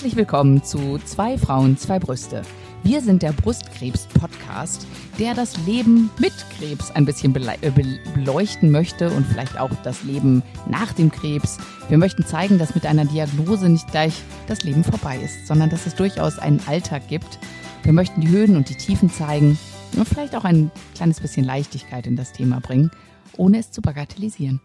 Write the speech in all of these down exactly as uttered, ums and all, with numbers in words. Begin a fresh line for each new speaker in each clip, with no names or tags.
Herzlich willkommen zu Zwei Frauen, zwei Brüste. Wir sind der Brustkrebs-Podcast, der das Leben mit Krebs ein bisschen bele- äh, beleuchten möchte und vielleicht auch das Leben nach dem Krebs. Wir möchten zeigen, dass mit einer Diagnose nicht gleich das Leben vorbei ist, sondern dass es durchaus einen Alltag gibt. Wir möchten die Höhen und die Tiefen zeigen und vielleicht auch ein kleines bisschen Leichtigkeit in das Thema bringen, ohne es zu bagatellisieren.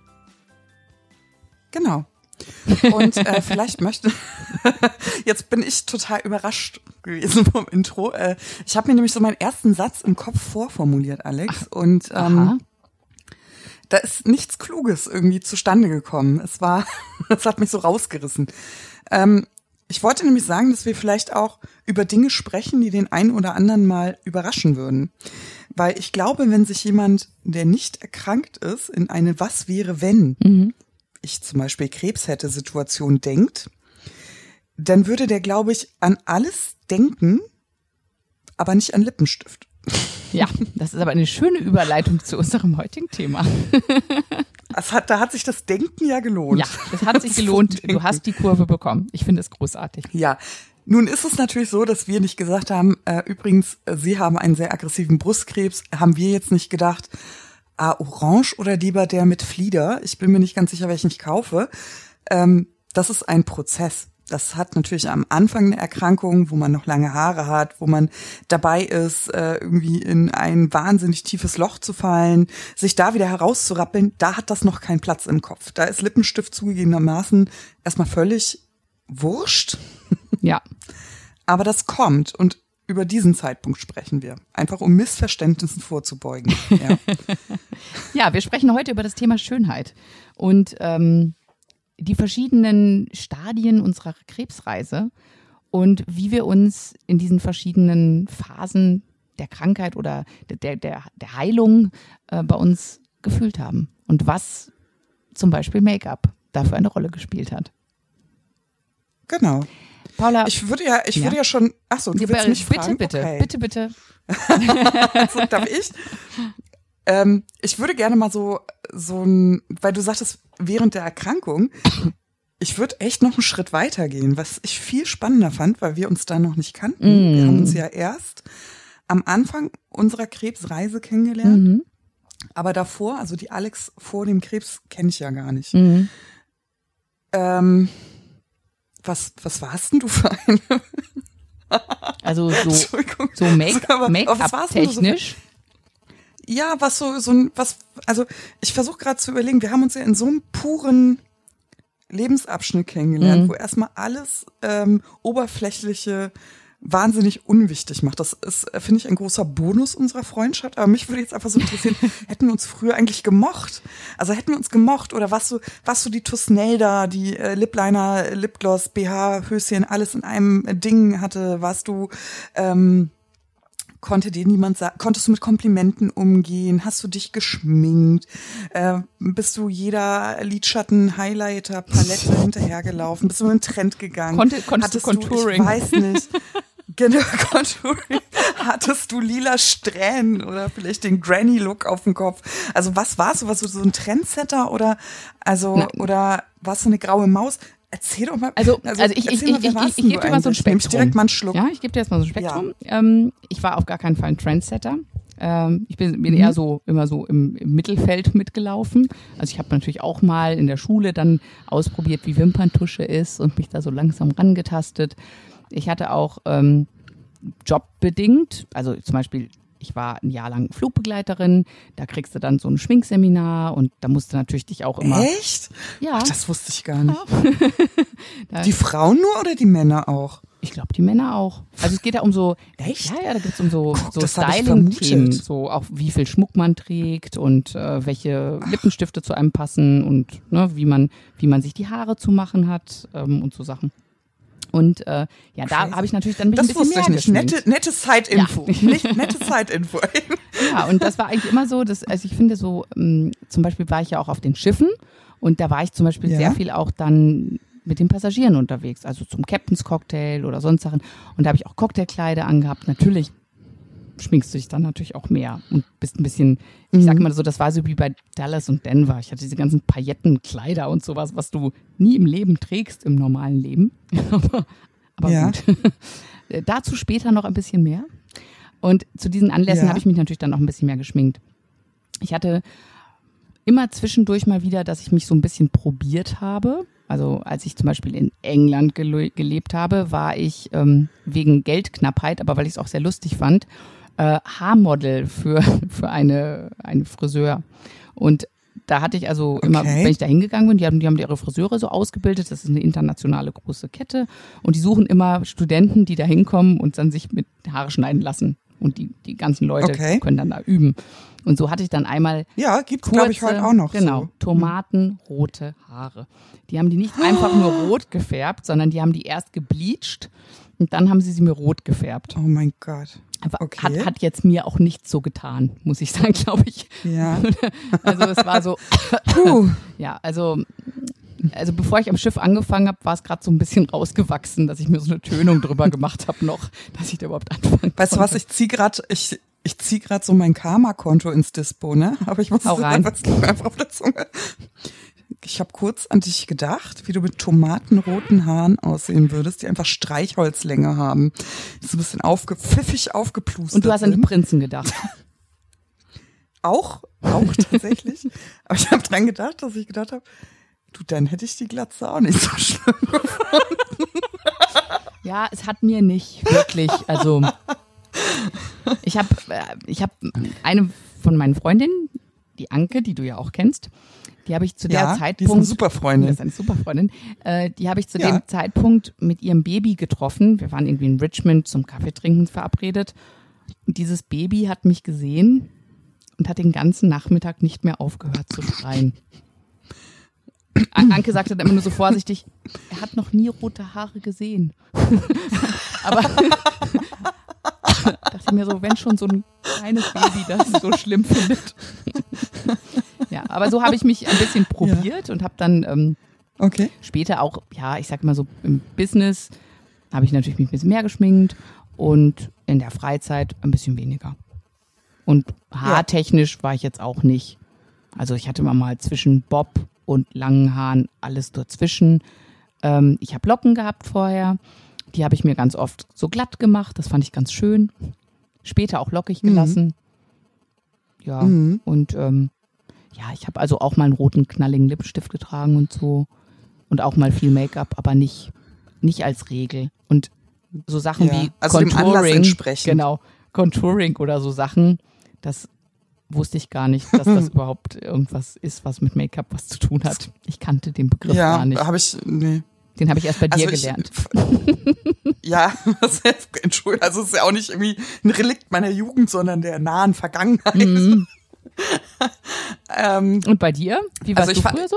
Genau. Und äh, vielleicht möchte, jetzt bin ich total überrascht gewesen vom Intro. Äh, ich habe mir nämlich so meinen ersten Satz im Kopf vorformuliert, Alex. Ach, und ähm, da ist nichts Kluges irgendwie zustande gekommen. Es war, es hat mich so rausgerissen. Ähm, ich wollte nämlich sagen, dass wir vielleicht auch über Dinge sprechen, die den einen oder anderen mal überraschen würden. Weil ich glaube, wenn sich jemand, der nicht erkrankt ist, in eine Was wäre wenn mhm. ich zum Beispiel Krebs hätte Situation denkt, dann würde der, glaube ich, an alles denken, aber nicht an Lippenstift.
Ja, das ist aber eine schöne Überleitung zu unserem heutigen Thema.
Das hat, da hat sich das Denken ja gelohnt.
Ja, das hat sich gelohnt. Du hast die Kurve bekommen. Ich finde es großartig.
Ja, nun ist es natürlich so, dass wir nicht gesagt haben, äh, übrigens, äh, Sie haben einen sehr aggressiven Brustkrebs, haben wir jetzt nicht gedacht, ah, orange oder lieber der mit Flieder. Ich bin mir nicht ganz sicher, welchen ich kaufe. Ähm, das ist ein Prozess. Das hat natürlich am Anfang eine Erkrankung, wo man noch lange Haare hat, wo man dabei ist, äh, irgendwie in ein wahnsinnig tiefes Loch zu fallen, sich da wieder herauszurappeln. Da hat das noch keinen Platz im Kopf. Da ist Lippenstift zugegebenermaßen erstmal völlig wurscht.
Ja.
Aber das kommt und über diesen Zeitpunkt sprechen wir, einfach um Missverständnissen vorzubeugen. Ja,
ja, wir sprechen heute über das Thema Schönheit und ähm, die verschiedenen Stadien unserer Krebsreise und wie wir uns in diesen verschiedenen Phasen der Krankheit oder der, der, der Heilung äh, bei uns gefühlt haben und was zum Beispiel Make-up dafür eine Rolle gespielt hat.
Genau.
Paula,
ich würde ja, ich ja. würde ja schon, ach so, du willst mich
bitte,
fragen?
Bitte,
okay.
bitte, bitte,
so, darf ich? Ähm, ich würde gerne mal so, so ein, weil du sagtest, während der Erkrankung, ich würde echt noch einen Schritt weiter gehen, was ich viel spannender fand, weil wir uns da noch nicht kannten. Mm. Wir haben uns ja erst am Anfang unserer Krebsreise kennengelernt, mm. aber davor, also die Alex vor dem Krebs kenne ich ja gar nicht. Mm. Ähm, Was, was warst denn du für eine?
Also so, so Make-up, Make-up-technisch?
Ja, was so, so ein, was, also ich versuche gerade zu überlegen, wir haben uns ja in so einem puren Lebensabschnitt kennengelernt, mhm. wo erstmal alles ähm, oberflächliche wahnsinnig unwichtig macht. Das ist, finde ich, ein großer Bonus unserer Freundschaft. Aber mich würde jetzt einfach so interessieren, hätten wir uns früher eigentlich gemocht? Also hätten wir uns gemocht oder warst du, warst du die Tusnelda, die äh, Lipliner, Lipgloss, B H, Höschen, alles in einem Ding hatte? Warst du, ähm, konnte dir niemand sagen, konntest du mit Komplimenten umgehen? Hast du dich geschminkt? Äh, bist du jeder Lidschatten, Highlighter, Palette hinterhergelaufen? Bist du mit dem Trend gegangen?
Konnte, konntest Hattest du Contouring?
Du, ich weiß nicht. Genau, Contouring. Hattest du lila Strähnen oder vielleicht den Granny-Look auf dem Kopf? Also was warst du? Warst du so ein Trendsetter oder also Nein. oder warst du eine graue Maus? Erzähl doch mal.
Also, also, also ich, ich, ich, ich, ich, ich gebe dir mal so ein Spektrum.
Ich direkt mal einen Schluck.
Ja, ich gebe dir jetzt mal so ein Spektrum. Ja. Ähm, ich war auf gar keinen Fall ein Trendsetter. Ähm, ich bin, bin mhm. eher so immer so im, im Mittelfeld mitgelaufen. Also ich habe natürlich auch mal in der Schule dann ausprobiert, wie Wimperntusche ist und mich da so langsam rangetastet. Ich hatte auch ähm, jobbedingt, also zum Beispiel ich war ein Jahr lang Flugbegleiterin, da kriegst du dann so ein Schminkseminar und da musst du natürlich dich auch immer...
Echt?
Ja.
Ach, das wusste ich gar nicht. Ja. Die Frauen nur oder die Männer auch?
Ich glaube, die Männer auch. Also es geht da um so...
Echt?
Ja, ja, da geht's um so,
Guck,
so Styling-Themen, so auch wie viel Schmuck man trägt und äh, welche Ach. Lippenstifte zu einem passen und ne, wie man wie man sich die Haare zu machen hat ähm, und so Sachen. Und äh, ja, da habe ich natürlich dann mich ein bisschen mehr
geschminkt. Nette, nette Side-Info. Ja. Nicht, nette Side-Info.
Ja, und das war eigentlich immer so, dass, also ich finde so, ähm, zum Beispiel war ich ja auch auf den Schiffen und da war ich zum Beispiel ja. sehr viel auch dann mit den Passagieren unterwegs, also zum Captain's Cocktail oder sonst Sachen. Und da habe ich auch Cocktailkleider angehabt. Natürlich schminkst du dich dann natürlich auch mehr und bist ein bisschen, ich sag mal so, das war so wie bei Dallas und Denver. Ich hatte diese ganzen Paillettenkleider und sowas, was du nie im Leben trägst, im normalen Leben. aber, Aber
Ja.
gut. Dazu später noch ein bisschen mehr. Und zu diesen Anlässen
Ja.
habe ich mich natürlich dann noch ein bisschen mehr geschminkt. Ich hatte immer zwischendurch mal wieder, dass ich mich so ein bisschen probiert habe. Also als ich zum Beispiel in England gele- gelebt habe, war ich ähm, wegen Geldknappheit, aber weil ich es auch sehr lustig fand, äh, Haarmodel für, für eine, eine Friseur. Und da hatte ich also immer,
Okay.
wenn ich da hingegangen bin, die haben, die haben ihre Friseure so ausgebildet, das ist eine internationale große Kette und die suchen immer Studenten, die da hinkommen und dann sich mit Haare schneiden lassen. Und die, die ganzen Leute
Okay.
können dann da üben. Und so hatte ich dann einmal
Ja, gibt's,
kurze,
glaube ich, heute auch noch.
genau,
So.
tomatenrote Haare. Die haben die nicht einfach nur rot gefärbt, sondern die haben die erst gebleicht und dann haben sie sie mir rot gefärbt.
Oh mein Gott.
Aber
Okay.
hat, hat jetzt mir auch nicht so getan, muss ich sagen, glaube ich.
Ja.
Also es war so,
Puh.
ja, also, also bevor ich am Schiff angefangen habe, war es gerade so ein bisschen rausgewachsen, dass ich mir so eine Tönung drüber gemacht habe noch, dass ich da überhaupt anfangen
Weißt du
konnte.
was, ich zieh grad, ich, ich zieh grad so mein Karma-Konto ins Dispo, ne? Aber ich muss
Hau rein.
was liegt mir einfach auf der Zunge. Ich habe kurz an dich gedacht, wie du mit tomatenroten Haaren aussehen würdest, die einfach Streichholzlänge haben. Die so ein bisschen aufge, pfiffig aufgeplustert
Und du hast an die
sind.
Prinzen gedacht.
Auch, auch tatsächlich. Aber ich habe dran gedacht, dass ich gedacht habe, du, dann hätte ich die Glatze auch nicht so schlimm.
Ja, es hat mir nicht wirklich, also ich habe ich hab eine von meinen Freundinnen, die Anke, die du ja auch kennst, die habe ich zu der
Ja,
Zeitpunkt,
die ist eine super Freundin.
Das ist eine super Freundin, äh, die habe ich zu
Ja.
dem Zeitpunkt mit ihrem Baby getroffen. Wir waren irgendwie in Richmond zum Kaffeetrinken verabredet und dieses Baby hat mich gesehen und hat den ganzen Nachmittag nicht mehr aufgehört zu schreien. An- Anke sagte dann immer nur so vorsichtig, er hat noch nie rote Haare gesehen. Aber dachte ich mir so, wenn schon so ein kleines Baby das so schlimm findet. Ja, aber so habe ich mich ein bisschen probiert und habe dann ähm,
Okay.
später auch, ja, ich sag mal so im Business habe ich natürlich mich ein bisschen mehr geschminkt und in der Freizeit ein bisschen weniger. Und haartechnisch war ich jetzt auch nicht. Also ich hatte immer mal zwischen Bob und langen Haaren alles dazwischen. Ähm, ich habe Locken gehabt vorher. Die habe ich mir ganz oft so glatt gemacht. Das fand ich ganz schön. Später auch lockig gelassen. Ja,
Mhm.
und ähm, ja, ich habe also auch mal einen roten, knalligen Lippenstift getragen und so. Und auch mal viel Make-up, aber nicht, nicht als Regel. Und so Sachen
Ja,
wie
also dem Anlass
Contouring,
entsprechend.
genau, Contouring oder so Sachen, das wusste ich gar nicht, dass das überhaupt irgendwas ist, was mit Make-up was zu tun hat. Ich kannte den Begriff
Ja,
gar nicht.
habe ich, nee.
Den habe ich erst bei dir
Also ich-
gelernt.
Ja, Entschuldigung, also es ist ja auch nicht irgendwie ein Relikt meiner Jugend, sondern der nahen Vergangenheit.
Mhm.
ähm,
Und bei dir? Wie warst
Also ich
du
fand-
früher so?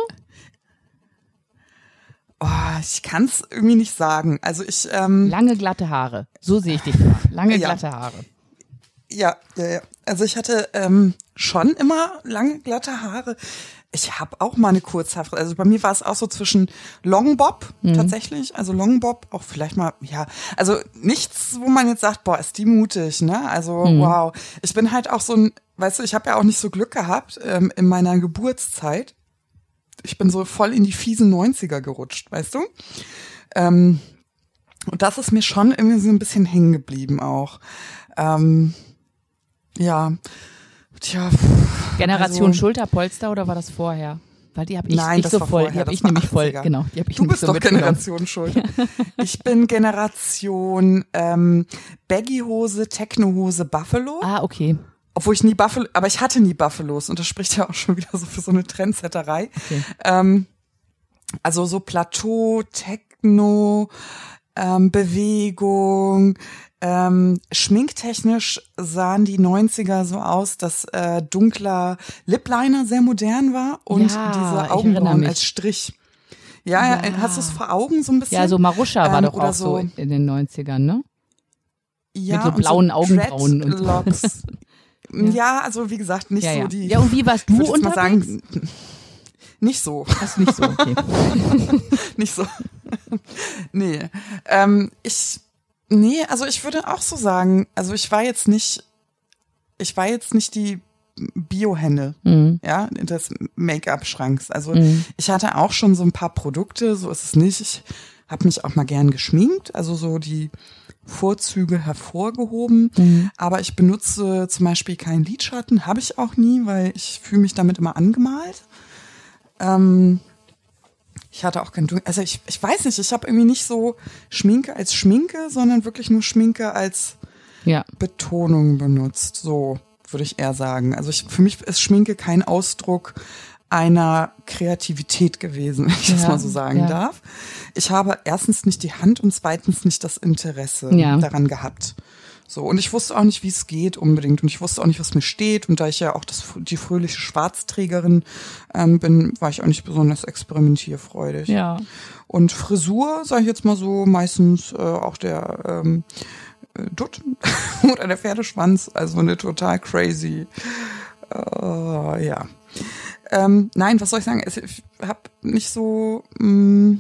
oh, ich kann es irgendwie nicht sagen. Also ich, ähm,
Lange, glatte Haare. So sehe ich dich da. Lange,
Ja.
glatte Haare.
ja, ja, ja. Also ich hatte ähm, schon immer lange, glatte Haare. Ich habe auch mal eine Kurzhaarfrisur. Also bei mir war es auch so zwischen Longbob tatsächlich, also Longbob, auch vielleicht mal, ja, also nichts, wo man jetzt sagt, boah, ist die mutig, ne? Also wow. Ich bin halt auch so ein, weißt du, ich habe ja auch nicht so Glück gehabt ähm, in meiner Geburtszeit. Ich bin so voll in die fiesen neunziger gerutscht, weißt du? Ähm, und das ist mir schon irgendwie so ein bisschen hängen geblieben auch. Ähm, ja, tja.
Generation
also,
Schulterpolster oder war das vorher? Weil die habe ich
Nein,
nicht
das
so
war
voll.
vorher,
Die habe
das
ich
war
nämlich voll.
achtziger.
Genau, die habe ich
Du
nicht
bist
so
doch
mitgenommen.
Generation Schuld. Ich bin Generation ähm, Baggy-Hose, Techno-Hose, Buffalo.
Ah, okay.
Obwohl ich nie Buffalo, aber ich hatte nie Buffalos und das spricht ja auch schon wieder so für so eine Trendsetterei.
Okay.
Ähm, also so Plateau, Techno, ähm, Bewegung, ähm, schminktechnisch sahen die neunziger so aus, dass äh, dunkler Lipliner sehr modern war und
Ja, ich
diese
erinnere
Augenbrauen
mich.
als Strich. Ja, ja.
Ja.
hast du es vor Augen so ein bisschen?
Ja, so Maruscha war
Ähm,
doch
oder
auch so
so-
in den neunzigern, ne?
Ja,
mit so
und
blauen Augenbrauen und so.
Dreadlocks. Ja, also wie gesagt, nicht
Ja,
so
ja.
die.
Ja, und wie warst
ich
du
würd jetzt mal
unterwegs?
sagen, nicht so.
Das ist nicht so, okay.
Nicht so. Nee. Ähm, ich, nee, also ich würde auch so sagen, also ich war jetzt nicht, ich war jetzt nicht die Biohenne,
Mhm.
ja, des Make-up-Schranks. Also
Mhm.
ich hatte auch schon so ein paar Produkte, so ist es nicht. Ich habe mich auch mal gern geschminkt, also so die Vorzüge hervorgehoben. Mhm. Aber ich benutze zum Beispiel keinen Lidschatten, habe ich auch nie, weil ich fühle mich damit immer angemalt. Ähm, ich hatte auch kein Dunkel, also ich, ich weiß nicht, ich habe irgendwie nicht so Schminke als Schminke, sondern wirklich nur Schminke als ja. Betonung benutzt, so würde ich eher sagen. Also ich, für mich ist Schminke kein Ausdruck einer Kreativität gewesen, wenn ich ja, das mal so sagen ja. darf. Ich habe erstens nicht die Hand und zweitens nicht das Interesse ja. daran gehabt. So, und ich wusste auch nicht, wie es geht unbedingt. Und ich wusste auch nicht, was mir steht. Und da ich ja auch das, die fröhliche Schwarzträgerin ähm, bin, war ich auch nicht besonders experimentierfreudig.
Ja.
Und Frisur, sage ich jetzt mal so, meistens äh, auch der ähm, Dutt oder der Pferdeschwanz. Also eine total crazy, äh, ja. Ähm, nein, was soll ich sagen? Ich habe nicht so, mh,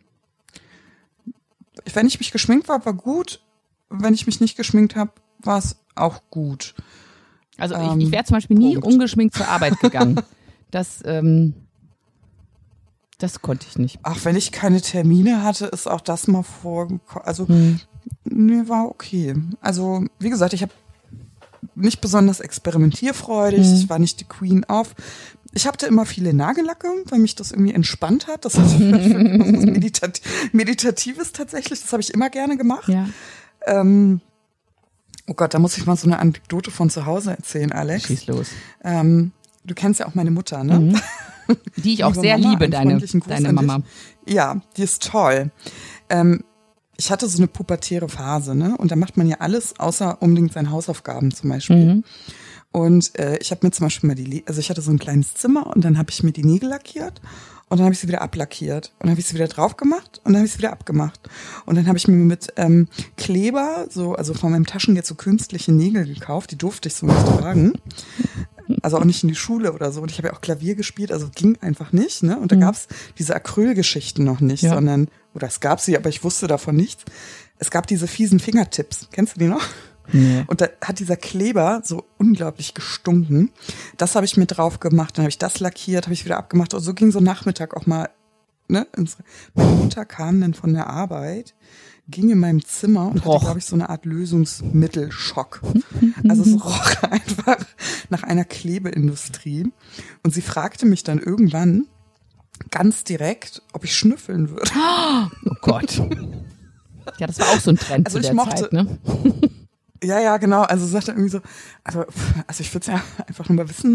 wenn ich mich geschminkt war, war gut. Wenn ich mich nicht geschminkt habe, war es auch gut.
Also ähm, ich, ich wäre zum Beispiel nie Punkt. ungeschminkt zur Arbeit gegangen. Das, ähm, das konnte ich nicht.
Ach, wenn ich keine Termine hatte, ist auch das mal vorgekommen. Also, hm. nee, war okay. Also, wie gesagt, ich habe nicht besonders experimentierfreudig. Hm. Ich war nicht die Queen of. Ich hatte immer viele Nagellacke, weil mich das irgendwie entspannt hat. Das ist was Meditat- Meditatives tatsächlich. Das habe ich immer gerne gemacht.
Ja.
Ähm, oh Gott, da muss ich mal so eine Anekdote von zu Hause erzählen, Alex.
Schieß los.
Ähm, du kennst ja auch meine Mutter, ne?
Mhm. Die ich auch liebe sehr Mama, liebe, deine, deine Mama.
Ja, die ist toll. Ähm, ich hatte so eine pubertäre Phase, ne? Und da macht man ja alles, außer unbedingt seine Hausaufgaben zum Beispiel. Mhm. Und äh, ich habe mir zum Beispiel mal die, also ich hatte so ein kleines Zimmer und dann habe ich mir die Nägel lackiert und dann habe ich sie wieder ablackiert und dann habe ich sie wieder drauf gemacht und dann habe ich sie wieder abgemacht. Und dann habe ich mir mit ähm, Kleber, so also von meinem Taschengeld so künstliche Nägel gekauft, die durfte ich so nicht tragen. Also auch nicht in die Schule oder so. Und ich habe ja auch Klavier gespielt, also ging einfach nicht, ne? Und da mhm. gab's diese Acrylgeschichten noch nicht, ja. sondern, oder es gab sie, aber ich wusste davon nichts. Es gab diese fiesen Fingertips. Kennst du die noch? Nee. Und da hat dieser Kleber so unglaublich gestunken. Das habe ich mir drauf gemacht, dann habe ich das lackiert, habe ich wieder abgemacht. Und so ging so Nachmittag auch mal, ne? Meine Mutter kam dann von der Arbeit, ging in meinem Zimmer und roch. hatte, glaube ich, so eine Art Lösungsmittelschock. Also es roch einfach nach einer Klebeindustrie. Und sie fragte mich dann irgendwann ganz direkt, ob ich schnüffeln würde.
Oh Gott. Ja, das war auch so ein Trend
also
zu der
ich mochte,
Zeit, ne?
Ja, ja, genau. Also sie sagte irgendwie so, also, also ich würde es ja einfach nur mal wissen,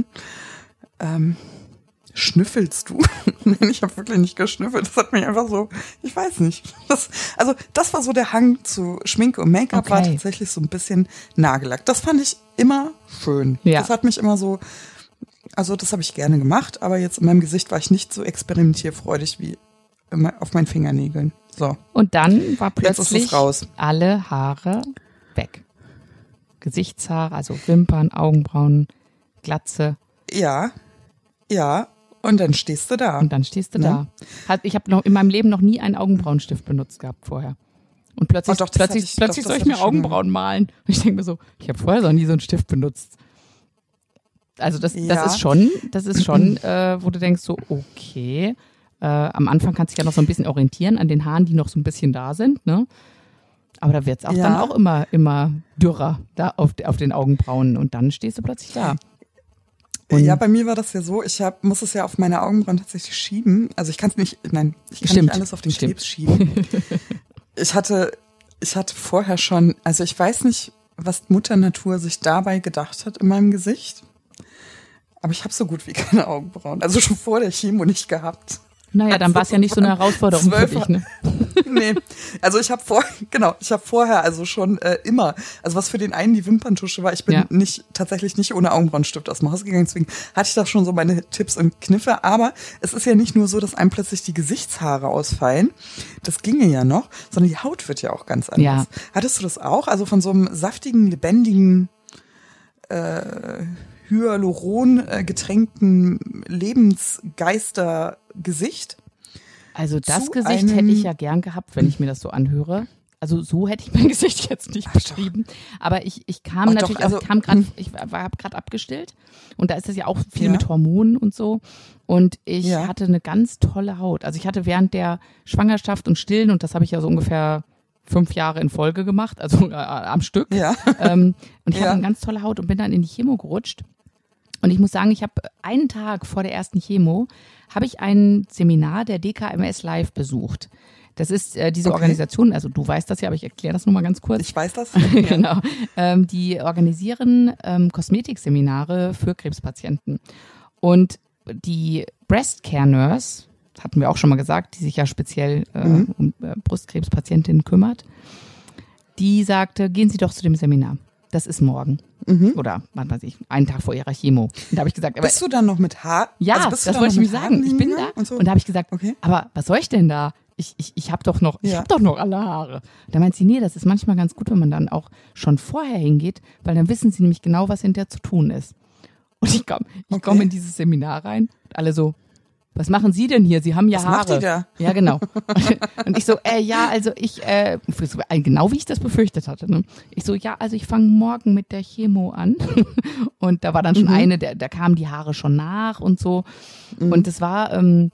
ähm, schnüffelst du? Nein, ich habe wirklich nicht geschnüffelt. Das hat mich einfach so, ich weiß nicht. Das, also das war so der Hang zu Schminke und Make-up, okay. war tatsächlich so ein bisschen Nagellack. Das fand ich immer schön. Ja. Das hat mich immer so, also das habe ich gerne gemacht, aber jetzt in meinem Gesicht war ich nicht so experimentierfreudig wie auf meinen Fingernägeln. So.
Und dann war plötzlich alle Haare weg. Gesichtshaare, also Wimpern, Augenbrauen, Glatze.
Ja, ja. Und dann stehst du da.
Und dann stehst du ne? da. Ich habe noch in meinem Leben noch nie einen Augenbrauenstift benutzt gehabt vorher. Und plötzlich, oh doch, plötzlich, ich, plötzlich doch, soll ich mir Augenbrauen malen. Und ich denke mir so, ich habe vorher noch nie so einen Stift benutzt. Also das, ja. das ist schon, das ist schon, äh, wo du denkst so, okay, äh, am Anfang kannst du dich ja noch so ein bisschen orientieren an den Haaren, die noch so ein bisschen da sind, ne? Aber da wird's auch ja. dann auch immer, immer dürrer da auf, auf den Augenbrauen und dann stehst du plötzlich da.
Und ja, bei mir war das ja so, ich hab, muss es ja auf meine Augenbrauen tatsächlich schieben. Also ich kann es nicht, nein, ich kann Stimmt. nicht alles auf den
Stimmt.
Krebs schieben. Ich hatte, ich hatte vorher schon, also ich weiß nicht, was Mutter Natur sich dabei gedacht hat in meinem Gesicht. Aber ich habe so gut wie keine Augenbrauen. Also schon vor der Chemo nicht gehabt.
Naja, dann war es ja nicht so eine Herausforderung für dich, ne?
Nee, also ich habe vor, genau, ich habe vorher also schon äh, immer, also was für den einen die Wimperntusche war, ich bin ja. nicht tatsächlich nicht ohne Augenbrauenstift aus dem Haus gegangen, deswegen hatte ich da schon so meine Tipps und Kniffe, aber es ist ja nicht nur so, dass einem plötzlich die Gesichtshaare ausfallen, das ginge ja noch, sondern die Haut wird ja auch ganz anders. Ja. Hattest du das auch? Also von so einem saftigen, lebendigen, äh, Hyaluron äh, getränkten Lebensgeister-Gesicht?
Also das Gesicht hätte ich ja gern gehabt, wenn ich mir das so anhöre. Also so hätte ich mein Gesicht jetzt nicht
Ach,
beschrieben. Doch. Aber ich, ich kam
Ach,
natürlich
doch, also,
auch, kam grad, ich war, war gerade abgestillt und da ist das ja auch viel
ja.
mit Hormonen und so. Und ich
ja.
hatte eine ganz tolle Haut. Also ich hatte während der Schwangerschaft und Stillen, und das habe ich ja so ungefähr fünf Jahre in Folge gemacht, also äh, am Stück.
Ja.
Ähm, und ich
ja.
hatte eine ganz tolle Haut und bin dann in die Chemo gerutscht. Und ich muss sagen, ich habe einen Tag vor der ersten Chemo, habe ich ein Seminar der D K M S Live besucht. Das ist äh, diese
okay.
Organisation, also du weißt das ja, aber ich erkläre das nur mal ganz kurz.
Ich weiß das.
Genau. Ähm, die organisieren ähm, Kosmetikseminare für Krebspatienten. Und die Breast Care Nurse, hatten wir auch schon mal gesagt, die sich ja speziell äh, mhm. um äh, Brustkrebspatientinnen kümmert, die sagte, gehen Sie doch zu dem Seminar. Das ist morgen. Mhm. Oder, was weiß ich, einen Tag vor ihrer Chemo. Und da habe ich gesagt, aber,
bist du dann noch mit Haar?
Ja,
also
das wollte ich mir sagen. Ich bin da.
Und, so?
und da habe ich gesagt,
okay.
aber was soll ich denn da? Ich, ich, ich habe doch noch, ja. ich habe doch noch alle Haare. Da meint sie, nee, das ist manchmal ganz gut, wenn man dann auch schon vorher hingeht, weil dann wissen sie nämlich genau, was hinterher zu tun ist. Und ich komme ich
okay.
komm in dieses Seminar rein, alle so, was machen Sie denn hier? Sie haben ja
was
Haare.
Was macht die da?
Ja, genau. Und ich so, äh, ja, also ich, äh, genau wie ich das befürchtet hatte. Ne? Ich so, ja, also ich fange morgen mit der Chemo an. Und da war dann schon mhm. eine, da, da kamen die Haare schon nach und so. Mhm. Und es war, ähm,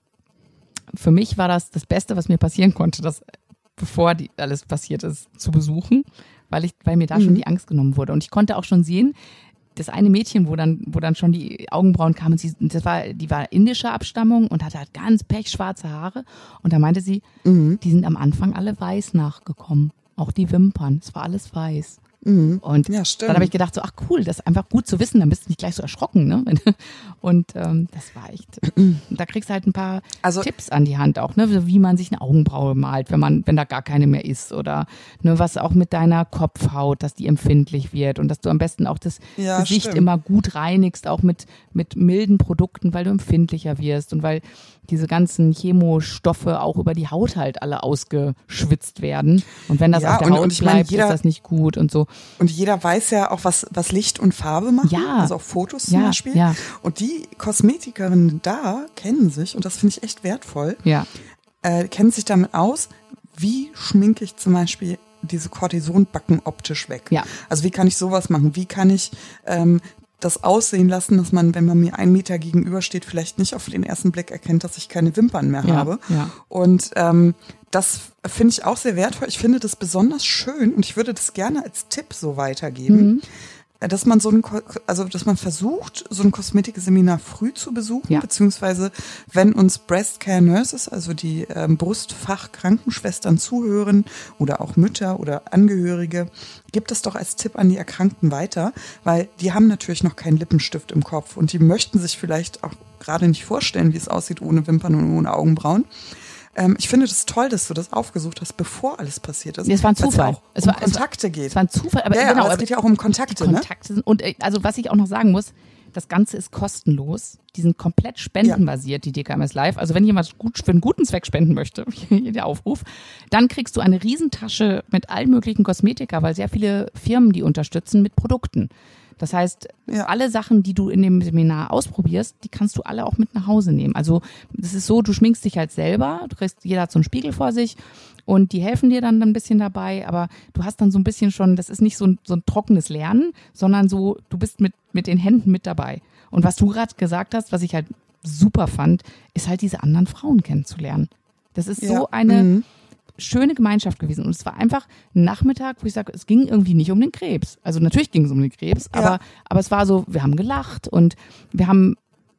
für mich war das das Beste, was mir passieren konnte, das, bevor die, alles passiert ist, zu besuchen, weil ich, weil mir da mhm. schon die Angst genommen wurde. Und ich konnte auch schon sehen, das eine Mädchen, wo dann, wo dann schon die Augenbrauen kamen, und sie, das war, die war indischer Abstammung und hatte halt ganz pechschwarze Haare. Und da meinte sie, mhm. die sind am Anfang alle weiß nachgekommen. Auch die Wimpern. Es war alles weiß. Mhm. Und
ja,
dann habe ich gedacht, so, ach cool, das ist einfach gut zu wissen, dann bist du nicht gleich so erschrocken, ne? Und ähm, das war echt, da kriegst du halt ein paar also, Tipps an die Hand auch, ne? Wie man sich eine Augenbraue malt, wenn man, wenn da gar keine mehr ist, oder ne, was auch mit deiner Kopfhaut, dass die empfindlich wird und dass du am besten auch das
ja,
Gesicht
stimmt.
immer gut reinigst, auch mit, mit milden Produkten, weil du empfindlicher wirst und weil diese ganzen Chemostoffe auch über die Haut halt alle ausgeschwitzt werden. Und wenn das
ja,
auf der
und,
Haut
und
bleibt,
meine, jeder,
ist das nicht gut und so.
Und jeder weiß ja auch, was, was Licht und Farbe machen.
Ja.
Also auch Fotos zum
ja,
Beispiel.
Ja.
Und die Kosmetikerinnen da kennen sich, und das finde ich echt wertvoll,
ja.
äh, kennen sich damit aus, wie schminke ich zum Beispiel diese Kortisonbacken optisch weg.
Ja.
Also wie kann ich sowas machen? Wie kann ich ähm, das aussehen lassen, dass man, wenn man mir einen Meter gegenübersteht, vielleicht nicht auf den ersten Blick erkennt, dass ich keine Wimpern mehr
ja,
habe.
Ja.
Und ähm, das finde ich auch sehr wertvoll. Ich finde das besonders schön und ich würde das gerne als Tipp so weitergeben, mhm. dass man so ein, also dass man versucht, so ein Kosmetikseminar früh zu besuchen,
ja.
beziehungsweise wenn uns Breast Care Nurses, also die ähm, Brustfachkrankenschwestern zuhören oder auch Mütter oder Angehörige, gibt es doch als Tipp an die Erkrankten weiter, weil die haben natürlich noch keinen Lippenstift im Kopf und die möchten sich vielleicht auch gerade nicht vorstellen, wie es aussieht ohne Wimpern und ohne Augenbrauen. Ähm, ich finde das toll, dass du das aufgesucht hast, ein alles passiert ist.
Es war ein Zufall.
Ja auch
es
um
war,
Kontakte
es war,
geht.
Es war ein Zufall. Aber
ja,
genau,
aber es geht ja auch um Kontakte.
Kontakte
ne?
sind, und also was ich auch noch sagen muss, das Ganze ist kostenlos. Die sind komplett spendenbasiert, ja. die D K M S Live. Also wenn jemand gut, für einen guten Zweck spenden möchte, hier der Aufruf, dann kriegst du eine Riesentasche mit allen möglichen Kosmetika, weil sehr viele Firmen die unterstützen mit Produkten. Das heißt, ja. alle Sachen, die du in dem Seminar ausprobierst, die kannst du alle auch mit nach Hause nehmen. Also das ist so, du schminkst dich halt selber, du kriegst, jeder hat so einen Spiegel vor sich und die helfen dir dann ein bisschen dabei, aber du hast dann so ein bisschen schon, das ist nicht so ein, so ein trockenes Lernen, sondern so, du bist mit, mit den Händen mit dabei. Und was du gerade gesagt hast, was ich halt super fand, ist halt diese anderen Frauen kennenzulernen. Das ist
ja.
so eine
mhm.
schöne Gemeinschaft gewesen. Und es war einfach ein Nachmittag, wo ich sage, es ging irgendwie nicht um den Krebs. Also natürlich ging es um den Krebs,
ja.
aber, aber es war so, wir haben gelacht und wir haben,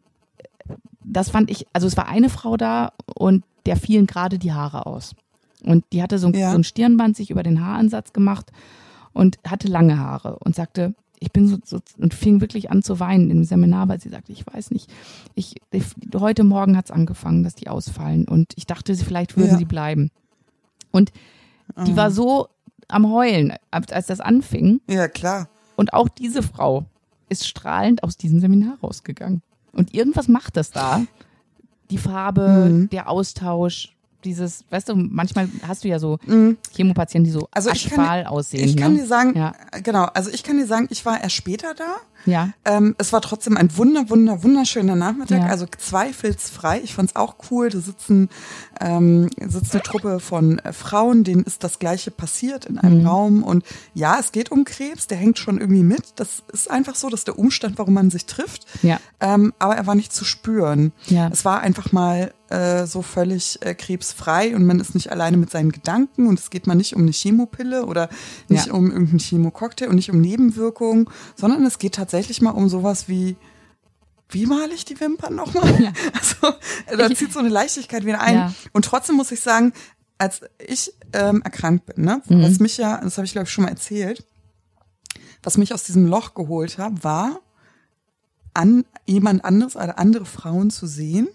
das fand ich, also es war eine Frau da und der fielen gerade die Haare aus. Und die hatte so ein,
ja.
so ein Stirnband sich über den Haaransatz gemacht und hatte lange Haare und sagte, ich bin so, so und fing wirklich an zu weinen im Seminar, weil sie sagte, ich weiß nicht, ich, ich heute Morgen hat es angefangen, dass die ausfallen und ich dachte, sie vielleicht würden
ja. sie
bleiben. Und die mhm. war so am Heulen, als das anfing.
Ja, klar.
Und auch diese Frau ist strahlend aus diesem Seminar rausgegangen. Und irgendwas macht das da. Die Farbe, mhm. der Austausch, dieses, weißt du, manchmal hast du ja so mhm. Chemopatienten, die so
also
aschfahl aussehen.
Ich kann
ne?
dir sagen,
ja.
genau, also ich kann dir sagen, ich war erst später da.
Ja.
Ähm, es war trotzdem ein wunder, wunder, wunderschöner Nachmittag,
Ja.
also zweifelsfrei. Ich fand's auch cool. Da sitzen, ähm, sitzt eine Truppe von äh, Frauen, denen ist das Gleiche passiert in einem
Mhm.
Raum. Und ja, es geht um Krebs, der hängt schon irgendwie mit. Das ist einfach so, das ist der Umstand, warum man sich trifft.
Ja.
Ähm, aber er war nicht zu spüren.
Ja.
Es war einfach mal äh, so völlig äh, krebsfrei und man ist nicht alleine mit seinen Gedanken und es geht mal nicht um eine Chemopille oder nicht
Ja.
um irgendeinen Chemococktail und nicht um Nebenwirkungen, sondern es geht tatsächlich mal um sowas wie, wie male ich die Wimpern nochmal?
Ja.
Also da
Ich-
zieht so eine Leichtigkeit wieder ein.
Ja.
Und trotzdem muss ich sagen, als ich ähm, erkrankt bin, ne,
Mhm.
was mich ja, das habe ich glaube ich schon mal erzählt, was mich aus diesem Loch geholt hat, war an jemand anderes oder andere Frauen zu sehen,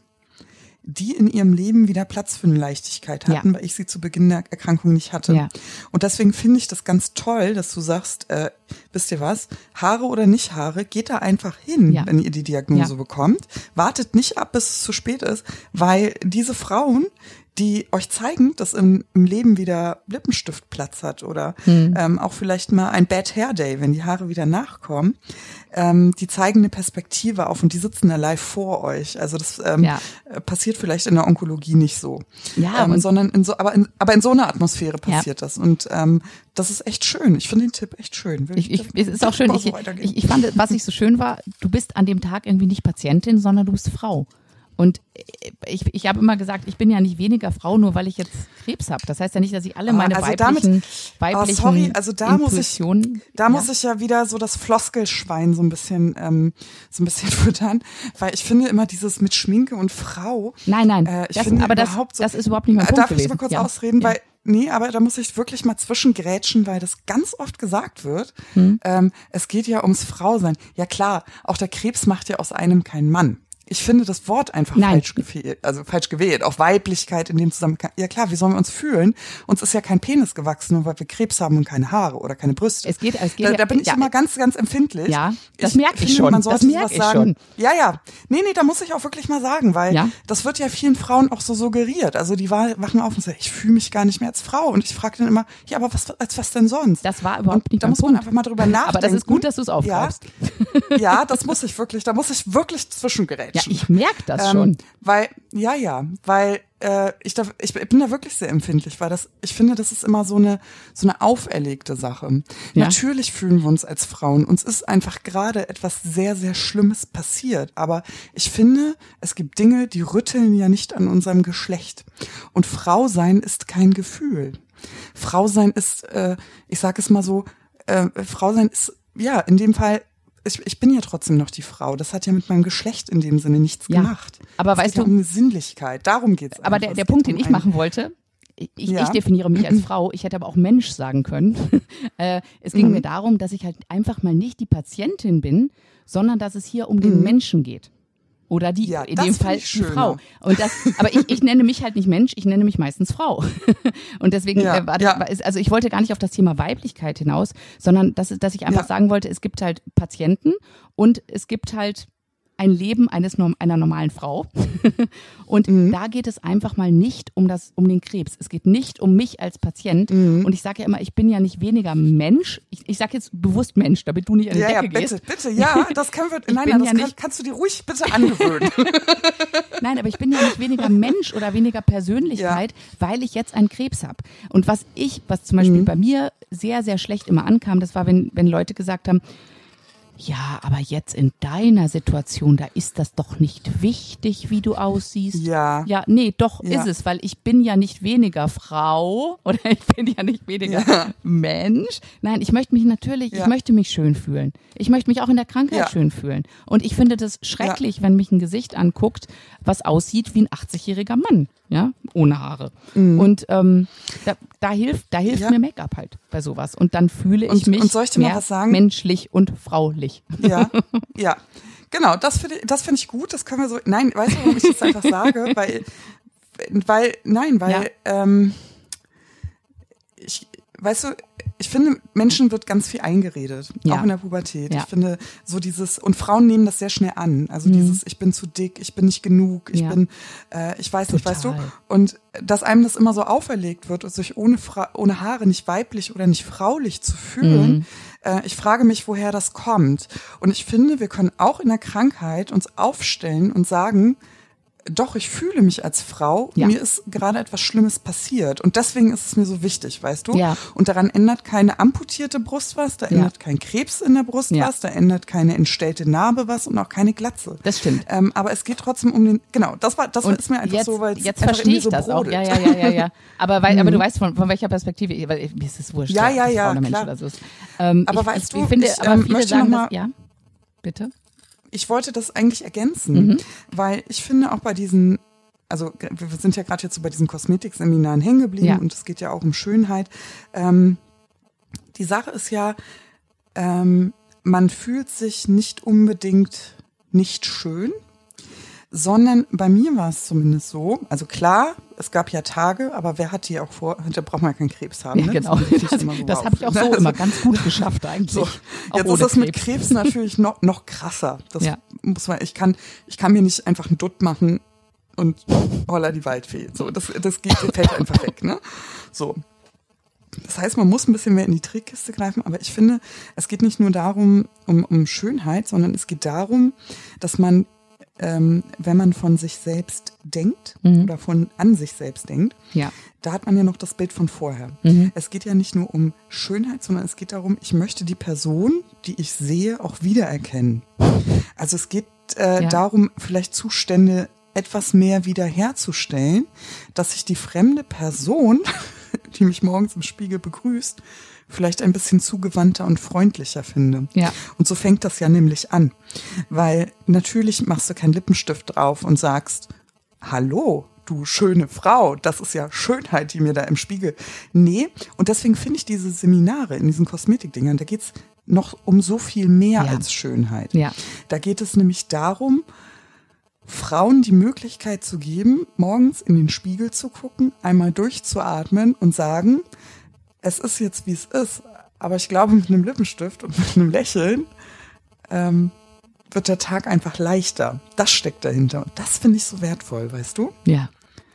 die in ihrem Leben wieder Platz für eine Leichtigkeit hatten,
Ja.
weil ich sie zu Beginn der Erkrankung nicht hatte.
Ja.
Und deswegen finde ich das ganz toll, dass du sagst, äh, wisst ihr was, Haare oder nicht Haare, geht da einfach hin,
Ja.
wenn ihr die Diagnose
Ja.
bekommt. Wartet nicht ab, bis es zu spät ist, weil diese Frauen, die euch zeigen, dass im, im Leben wieder Lippenstift Platz hat oder
Hm.
ähm, auch vielleicht mal ein Bad Hair Day, wenn die Haare wieder nachkommen, ähm, die zeigen eine Perspektive auf und die sitzen da live vor euch. Also das ähm,
Ja.
äh, passiert vielleicht in der Onkologie nicht so,
Ja,
ähm,
und-
sondern in so, aber in, aber in so einer Atmosphäre
Ja.
passiert das und ähm, das ist echt schön. Ich finde den Tipp echt schön. Will
Ich, ich,
das-
es ist auch schön,
mal
ich,
so weitergehen.
ich, ich fand, was ich so schön war, du bist an dem Tag irgendwie nicht Patientin, sondern du bist Frau. Und ich, ich habe immer gesagt, ich bin ja nicht weniger Frau, nur weil ich jetzt Krebs habe. Das heißt ja nicht, dass ich alle
Ah,
meine
also
weiblichen,
damit-
weiblichen
oh, sorry, also da muss ich-
Intuitionen.
Da
ja.
muss ich ja wieder so das Floskelschwein so ein bisschen, ähm, so ein bisschen füttern, weil ich finde immer dieses mit Schminke und Frau.
Nein, nein,
Äh, ich
das,
finde
aber das,
überhaupt so,
das ist überhaupt nicht mein
Äh,
Punkt
Darf
gewesen.
ich mal kurz
ja.
ausreden,
ja.
weil nee, aber da muss ich wirklich mal zwischengrätschen, weil das ganz oft gesagt wird.
Hm.
Ähm, es geht ja ums Frausein. Ja klar, auch der Krebs macht ja aus einem keinen Mann. Ich finde das Wort einfach
Nein.
falsch gewählt, also falsch gewählt. Auch Weiblichkeit in dem Zusammenhang. Ja klar, wie sollen wir uns fühlen? Uns ist ja kein Penis gewachsen, nur weil wir Krebs haben und keine Haare oder keine Brüste.
Es geht, es geht
Da,
ja,
da bin ich
ja,
immer ganz, ganz empfindlich.
Ja, das merke ich
finde,
schon.
Man sollte
Das merke
sowas
ich
sagen.
schon.
Ja, ja. Nee, nee, da muss ich auch wirklich mal sagen, weil
Ja.
das wird ja vielen Frauen auch so suggeriert. Also die wa- wachen auf und sagen, ich fühle mich gar nicht mehr als Frau. Und ich frage dann immer, ja, aber was, als was denn sonst?
Das war überhaupt
und
nicht
da
mein
muss man
Punkt.
einfach mal drüber nachdenken.
Aber das ist gut, dass du es aufgreifst.
Ja, ja, das muss ich wirklich, da muss ich wirklich zwischengerätschen.
Ja, ich merke das
Ähm,
schon.
Weil, ja, ja, weil äh, ich, da, ich bin da wirklich sehr empfindlich, weil das, ich finde, das ist immer so eine, so eine auferlegte Sache.
Ja.
Natürlich fühlen wir uns als Frauen. Uns ist einfach gerade etwas sehr, sehr Schlimmes passiert. Aber ich finde, es gibt Dinge, die rütteln ja nicht an unserem Geschlecht. Und Frau sein ist kein Gefühl. Frau sein ist, äh, ich sage es mal so, äh, Frau sein ist, ja, in dem Fall, ich, ich bin ja trotzdem noch die Frau. Das hat ja mit meinem Geschlecht in dem Sinne nichts
Ja,
gemacht.
aber
es
weißt
geht ja
du-
um eine Sinnlichkeit. Darum geht's.
Aber
einfach.
der,
Es
der
geht
Punkt,
um
den ich
ein-
machen wollte, ich, ich,
Ja.
ich definiere mich als Frau, ich hätte aber auch Mensch sagen können. äh, es ging
Mhm.
mir darum, dass ich halt einfach mal nicht die Patientin bin, sondern dass es hier um den Menschen geht. Oder die,
Ja,
in
das
dem
find
Fall
ich
die
schöner.
Frau. Und das, aber ich, ich nenne mich halt nicht Mensch, ich nenne mich meistens Frau. Und deswegen
Ja,
äh, war,
ja.
war, also ich wollte gar nicht auf das Thema Weiblichkeit hinaus, sondern dass, dass ich einfach
Ja.
sagen wollte, es gibt halt Patienten und es gibt halt ein Leben eines norm- einer normalen Frau. Und
Mhm.
da geht es einfach mal nicht um das, um den Krebs. Es geht nicht um mich als Patient.
Mhm.
Und ich sage ja immer, ich bin ja nicht weniger Mensch. Ich, ich sage jetzt bewusst Mensch, damit du nicht an die
Ja, ja,
Decke
bitte,
gehst.
bitte, ja, das können wir,
Ich
nein,
bin
nein, das
ja
kann,
nicht-
kannst du dir ruhig bitte angewöhnen.
Nein, aber ich bin ja nicht weniger Mensch oder weniger Persönlichkeit, weil ich jetzt einen Krebs habe. Und was ich, was zum Beispiel
Mhm.
bei mir sehr, sehr schlecht immer ankam, das war, wenn, wenn Leute gesagt haben, ja, aber jetzt in deiner Situation, da ist das doch nicht wichtig, wie du aussiehst.
Ja.
Ja, nee, doch
Ja.
ist es, weil ich bin ja nicht weniger Frau oder ich bin ja nicht weniger
Ja.
Mensch. Nein, ich möchte mich natürlich,
Ja.
ich möchte mich schön fühlen. Ich möchte mich auch in der Krankheit
Ja.
schön fühlen. Und ich finde das schrecklich, wenn mich ein Gesicht anguckt, was aussieht wie ein achtzigjähriger Mann, ja, ohne Haare. Und ähm, da, da hilft, da hilft
Mhm. Ja.
mir Make-up halt bei sowas. Und dann fühle ich
Und-
mich
und soll ich dir mal
mehr
was sagen?
menschlich und fraulich.
Ja, ja. Genau, das finde ich, das finde ich gut, das können wir so, nein, weißt du, warum ich das einfach sage? Weil, weil, nein, weil,
Ja.
ähm, ich, weißt du, ich finde, Menschen wird ganz viel eingeredet,
Ja.
auch in der Pubertät.
Ja.
Ich finde, so dieses, und Frauen nehmen das sehr schnell an. Also
Mhm.
dieses, ich bin zu dick, ich bin nicht genug, ich
Ja.
bin, äh, ich weiß nicht, weißt du?
Total.
Und dass einem das immer so auferlegt wird, sich ohne, Fra ohne Haare nicht weiblich oder nicht fraulich zu fühlen,
Mhm.
Äh, ich frage mich, woher das kommt. Und ich finde, wir können auch in der Krankheit uns aufstellen und sagen, doch, ich fühle mich als Frau,
ja.
mir ist gerade etwas Schlimmes passiert und deswegen ist es mir so wichtig, weißt du?
Ja.
Und daran ändert keine amputierte Brust was, da
Ja.
ändert kein Krebs in der Brust
Ja.
was, da ändert keine entstellte Narbe was und auch keine Glatze.
Das stimmt.
Ähm, aber es geht trotzdem um den, genau, das war, das
Und
ist mir einfach
jetzt,
so, weil es
jetzt
einfach
verstehe
in mir
ich
so
das
brodelt.
auch. Ja, ja, ja, ja, ja. Aber, weil, aber du weißt von, von welcher Perspektive, weil mir ist es wurscht.
Ja, ja,
ob
ja,
Frau oder Mensch
klar.
oder so ist. Ähm,
Aber
ich,
weißt
ich,
du,
ich finde,
ich,
aber
ähm,
viele
möchte
sagen
noch
das,
mal-
ja, bitte.
Ich wollte das eigentlich ergänzen,
Mhm.
weil ich finde auch bei diesen, also wir sind ja gerade jetzt so bei diesen Kosmetikseminaren hängen geblieben
Ja.
und es geht ja auch um Schönheit. Ähm, die Sache ist ja, ähm, man fühlt sich nicht unbedingt nicht schön, sondern bei mir war es zumindest so, also klar, es gab ja Tage, aber wer hat die auch vor, da braucht man ja keinen Krebs haben.
Ja,
ne?
genau.
Das,
Das,
immer so
das
auf.
habe ich auch so
Also,
immer ganz gut geschafft eigentlich.
So,
Auch
jetzt ist
ohne
das mit
Krebs.
Krebs natürlich noch, noch krasser. Das
Ja.
muss man, ich kann, ich kann mir nicht einfach einen Dutt machen und holla die Waldfee. So, das, das geht, fällt einfach weg, ne? So. Das heißt, man muss ein bisschen mehr in die Trickkiste greifen, aber ich finde, es geht nicht nur darum, um, um Schönheit, sondern es geht darum, dass man, ähm, wenn man von sich selbst denkt
Mhm.
oder von an sich selbst denkt,
Ja.
da hat man ja noch das Bild von vorher.
Mhm.
Es geht ja nicht nur um Schönheit, sondern es geht darum, ich möchte die Person, die ich sehe, auch wiedererkennen. Also es geht äh,
Ja.
darum, vielleicht Zustände etwas mehr wiederherzustellen, dass ich die fremde Person, die mich morgens im Spiegel begrüßt, vielleicht ein bisschen zugewandter und freundlicher finde.
Ja.
Und so fängt das ja nämlich an. Weil natürlich machst du keinen Lippenstift drauf und sagst, hallo, du schöne Frau, das ist ja Schönheit, die mir da im Spiegel. Nee, und deswegen finde ich diese Seminare in diesen Kosmetikdingern, da geht's noch um so viel mehr
Ja.
als Schönheit.
Ja.
Da geht es nämlich darum, Frauen die Möglichkeit zu geben, morgens in den Spiegel zu gucken, einmal durchzuatmen und sagen, es ist jetzt, wie es ist, aber ich glaube, mit einem Lippenstift und mit einem Lächeln ähm, wird der Tag einfach leichter. Das steckt dahinter. Und das finde ich so wertvoll, weißt du?
Ja.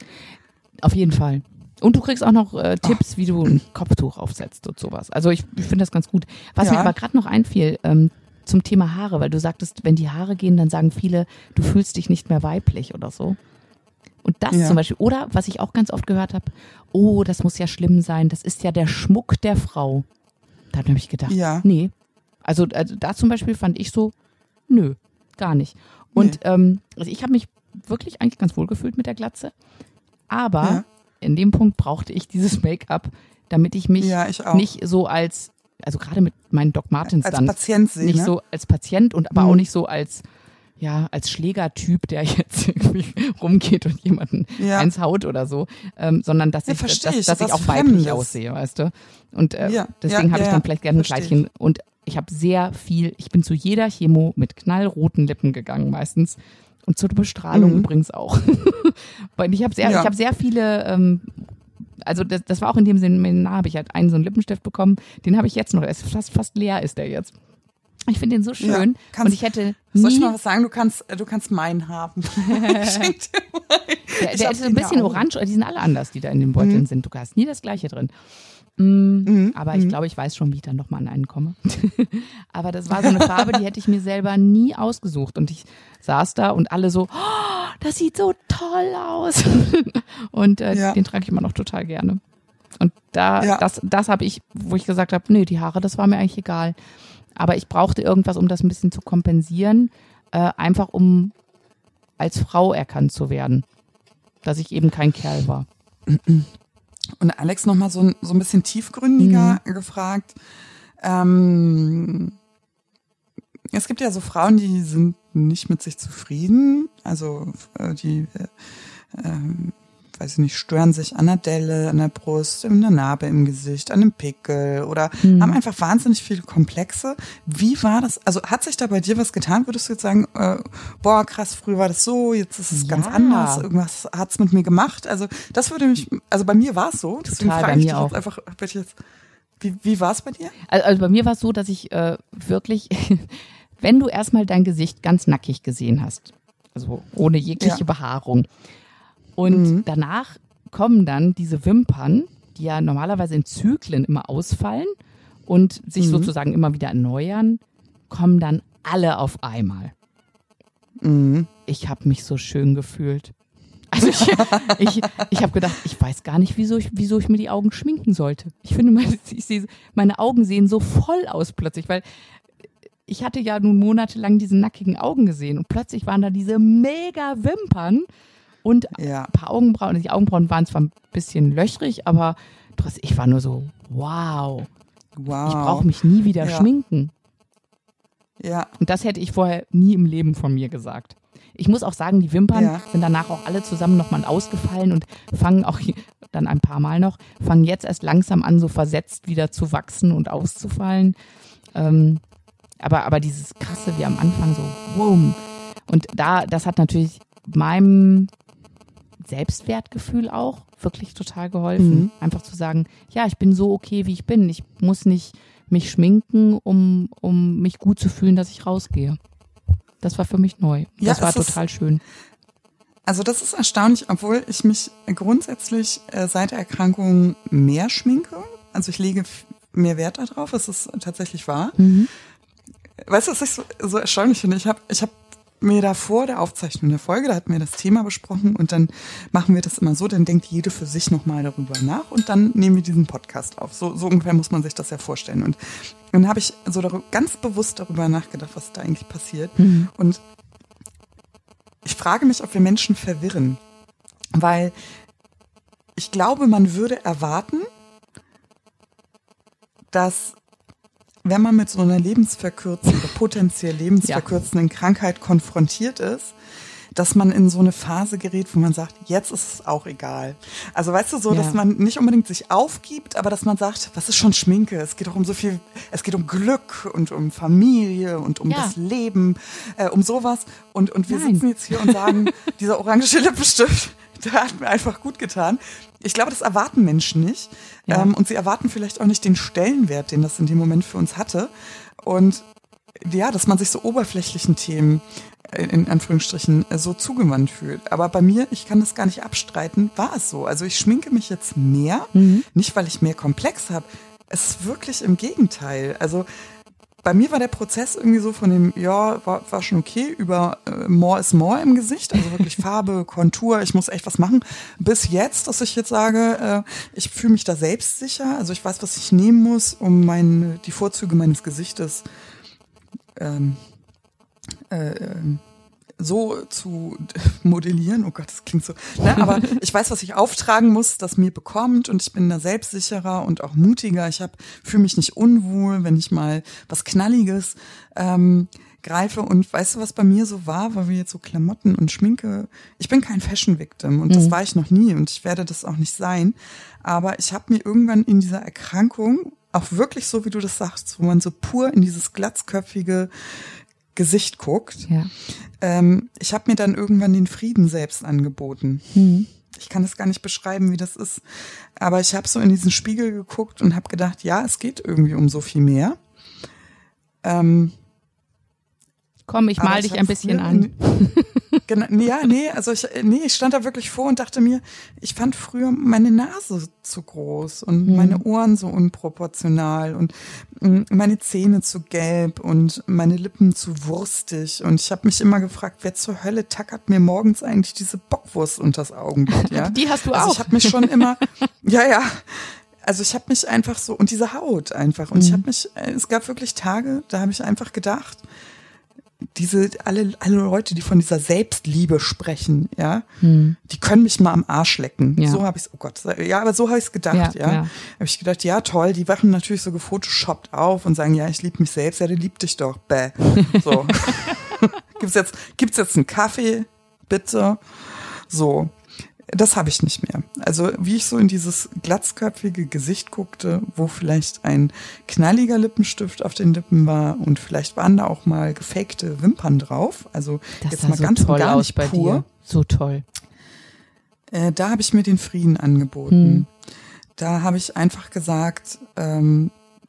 Auf jeden Fall. Und du kriegst auch noch äh, Tipps, wie du ein Kopftuch aufsetzt und sowas. Also ich, ich finde das ganz gut. Was
Ja.
mir aber gerade noch einfiel, ähm, zum Thema Haare, weil du sagtest, wenn die Haare gehen, dann sagen viele, du fühlst dich nicht mehr weiblich oder so. Und das
Ja.
zum Beispiel, oder was ich auch ganz oft gehört habe, oh, das muss ja schlimm sein, das ist ja der Schmuck der Frau. Da habe ich gedacht,
Ja.
nee. Also, also da zum Beispiel fand ich so, nö, gar nicht. Und
Nee.
ähm, also ich habe mich wirklich eigentlich ganz wohl gefühlt mit der Glatze. Aber
Ja.
in dem Punkt brauchte ich dieses Make-up, damit ich mich
Ja, ich auch.
nicht so als, also gerade mit meinen Doc Martens
Als
dann,
Patient sehe,
nicht
ne?
so als Patient und aber
Mhm.
auch nicht so als, ja, als Schlägertyp, der jetzt irgendwie rumgeht und jemanden
Ja.
eins haut oder so, ähm, sondern dass
Ja,
ich,
versteh
dass,
ich,
dass ich
was
auch weiblich
Fremdes.
aussehe, weißt du? Und äh,
Ja,
deswegen
ja,
habe
ja,
ich dann
ja,
vielleicht gerne ein
versteh ich.
Kleidchen und ich habe sehr viel, ich bin zu jeder Chemo mit knallroten Lippen gegangen meistens und zur Bestrahlung
Mhm.
übrigens auch. Weil ich habe sehr,
Ja.
ich habe sehr viele, ähm, also das, das war auch in dem Seminar, habe ich halt einen so einen Lippenstift bekommen, den habe ich jetzt noch, der ist fast, fast leer ist der jetzt. Ich finde den so schön
Ja,
und
kannst-
ich hätte
Soll ich
nie,
mal was sagen? Du kannst, äh, du kannst meinen haben. Ich schenk dir meinen.
der,
Ich
der
hab
ist so ein
den ja
bisschen
auch.
orange, die sind alle anders, die da in den Beuteln
Mhm.
sind. Du hast nie das gleiche drin. Mm,
Mhm,
aber ich
mhm.
glaube, ich weiß schon, wie ich dann nochmal an einen komme. Aber das war so eine Farbe, die hätte ich mir selber nie ausgesucht. Und ich saß da und alle so, oh, das sieht so toll aus. Und äh,
Ja.
den trage ich immer noch total gerne. Und da,
Ja.
das, das habe ich, wo ich gesagt habe, nee, die Haare, das war mir eigentlich egal. Aber ich brauchte irgendwas, um das ein bisschen zu kompensieren, äh, einfach um als Frau erkannt zu werden. Dass ich eben kein Kerl war.
Und Alex noch mal so ein, so ein bisschen tiefgründiger
Mhm.
gefragt. Ähm, es gibt ja so Frauen, die sind nicht mit sich zufrieden. Also äh, die, äh, ähm, weiß ich nicht, stören sich an der Delle, an der Brust, an der Narbe im Gesicht, an einem Pickel oder
Mhm.
haben einfach wahnsinnig viele Komplexe. Wie war das? Also hat sich da bei dir was getan? Würdest du jetzt sagen, äh, boah, krass, früher war das so, jetzt ist es ganz
Ja.
anders. Irgendwas hat's mit mir gemacht. Also das würde mich, also bei mir war es so. Deswegen
Total,
frage
bei
ich
mir
dich
auch.
jetzt einfach, bitte ich jetzt, wie, wie war es bei dir?
Also, also bei mir war es so, dass ich äh, wirklich, wenn du erstmal dein Gesicht ganz nackig gesehen hast, also ohne jegliche
Ja.
Behaarung, und
Mhm.
danach kommen dann diese Wimpern, die ja normalerweise in Zyklen immer ausfallen und sich
Mhm.
sozusagen immer wieder erneuern, kommen dann alle auf einmal.
Mhm.
Ich habe mich so schön gefühlt. Also ich, ich, ich habe gedacht, ich weiß gar nicht, wieso ich, wieso ich mir die Augen schminken sollte. Ich finde, meine, ich sehe, meine Augen sehen so voll aus plötzlich, weil ich hatte ja nun monatelang diese nackigen Augen gesehen und plötzlich waren da diese mega Wimpern und
Ja.
ein paar Augenbrauen. Die Augenbrauen waren zwar ein bisschen löchrig, aber trotzdem, ich war nur so, wow,
Wow.
ich brauche mich nie wieder
Ja.
schminken.
Ja.
Und das hätte ich vorher nie im Leben von mir gesagt. Ich muss auch sagen, die Wimpern
Ja.
sind danach auch alle zusammen nochmal ausgefallen und fangen auch hier, dann ein paar Mal noch, fangen jetzt erst langsam an, so versetzt wieder zu wachsen und auszufallen. Ähm, aber, aber dieses krasse, wie am Anfang so, boom. Und da, das hat natürlich meinem Selbstwertgefühl auch wirklich total geholfen.
Mhm.
Einfach zu sagen, ja, ich bin so okay, wie ich bin. Ich muss nicht mich schminken, um, um mich gut zu fühlen, dass ich rausgehe. Das war für mich neu.
Ja,
Das war
es ist-
total schön.
Also das ist erstaunlich, obwohl ich mich grundsätzlich äh, seit der Erkrankung mehr schminke. Also ich lege f- mehr Wert darauf, es ist tatsächlich wahr.
Mhm.
Weißt du, was ich so, so erstaunlich finde? Ich habe ich hab mir da vor der Aufzeichnung der Folge, da hatten wir das Thema besprochen und dann machen wir das immer so, dann denkt jede für sich nochmal darüber nach und dann nehmen wir diesen Podcast auf. So, so ungefähr muss man sich das ja vorstellen. Und dann habe ich so darüber, ganz bewusst darüber nachgedacht, was da eigentlich passiert.
Mhm.
Und ich frage mich, ob wir Menschen verwirren, weil ich glaube, man würde erwarten, dass wenn man mit so einer lebensverkürzenden, oder potenziell lebensverkürzenden Krankheit konfrontiert ist, dass man in so eine Phase gerät, wo man sagt, jetzt ist es auch egal. Also weißt du, so,
Ja.
dass man nicht unbedingt sich aufgibt, aber dass man sagt, was ist schon Schminke? Es geht doch um so viel, es geht um Glück und um Familie und um
Ja.
das Leben, äh, um sowas. Und, und wir
Nein.
sitzen jetzt hier und sagen, dieser orange Lippenstift, der hat mir einfach gut getan. Ich glaube, das erwarten Menschen nicht.
Ja.
Ähm, und sie erwarten vielleicht auch nicht den Stellenwert, den das in dem Moment für uns hatte. Und ja, dass man sich so oberflächlichen Themen äh, in Anführungsstrichen äh, so zugewandt fühlt. Aber bei mir, ich kann das gar nicht abstreiten, war es so. Also ich schminke mich jetzt mehr,
Mhm.
nicht weil ich mehr Komplex habe. Es ist wirklich im Gegenteil. Also bei mir war der Prozess irgendwie so von dem, ja, war, war schon okay, über äh, more is more im Gesicht, also wirklich Farbe, Kontur, ich muss echt was machen, bis jetzt, dass ich jetzt sage, äh, ich fühle mich da selbstsicher, also ich weiß, was ich nehmen muss, um meine, die Vorzüge meines Gesichtes ähm, äh, ähm, so zu modellieren. Oh Gott, das klingt so. Ne? Aber ich weiß, was ich auftragen muss, das mir bekommt und ich bin da selbstsicherer und auch mutiger. Ich fühle mich nicht unwohl, wenn ich mal was Knalliges ähm, greife. Und weißt du, was bei mir so war, weil wir jetzt so Klamotten und Schminke, ich bin kein Fashion-Victim und das war ich noch nie und ich werde das auch nicht sein. Aber ich habe mir irgendwann in dieser Erkrankung, auch wirklich so, wie du das sagst, wo man so pur in dieses glatzköpfige Gesicht guckt.
Ja.
Ähm, ich habe mir dann irgendwann den Frieden selbst angeboten.
Mhm.
Ich kann das gar nicht beschreiben, wie das ist. Aber ich habe so in diesen Spiegel geguckt und habe gedacht, ja, es geht irgendwie um so viel mehr. Ähm,
Komm, ich
aber
mal
ich
dich
hab
ein bisschen
früher
an.
in- Genau, ja, nee, also ich, nee, ich stand da wirklich vor und dachte mir, ich fand früher meine Nase zu groß und
Mhm.
meine Ohren so unproportional und mm, meine Zähne zu gelb und meine Lippen zu wurstig. Und ich habe mich immer gefragt, wer zur Hölle tackert mir morgens eigentlich diese Bockwurst unters Augenlid, ja?
Die hast du
also
auch.
ich habe mich schon immer, ja, ja. Also ich habe mich einfach so, und diese Haut einfach. Und ich
Mhm.
habe mich, äh, es gab wirklich Tage, da habe ich einfach gedacht, diese, alle, alle Leute, die von dieser Selbstliebe sprechen, ja,
Hm.
die können mich mal am Arsch lecken.
Ja.
So habe ich es, oh Gott, ja, aber so habe ich es gedacht,
Ja,
ja.
ja.
Habe ich gedacht, ja, toll, die wachen natürlich so gefotoshoppt auf und sagen, ja, ich liebe mich selbst, ja, der liebt dich doch, bäh. So. gibt's jetzt, gibt's jetzt einen Kaffee, bitte? So. Das habe ich nicht mehr. Also wie ich so in dieses glatzköpfige Gesicht guckte, wo vielleicht ein knalliger Lippenstift auf den Lippen war und vielleicht waren da auch mal gefakte Wimpern drauf. Also
Das
jetzt
sah
mal
so
ganz und
toll
gar
aus
nicht
bei
pur.
dir. So toll.
Äh, da habe ich mir den Frieden angeboten.
Hm.
Da habe ich einfach gesagt, ähm,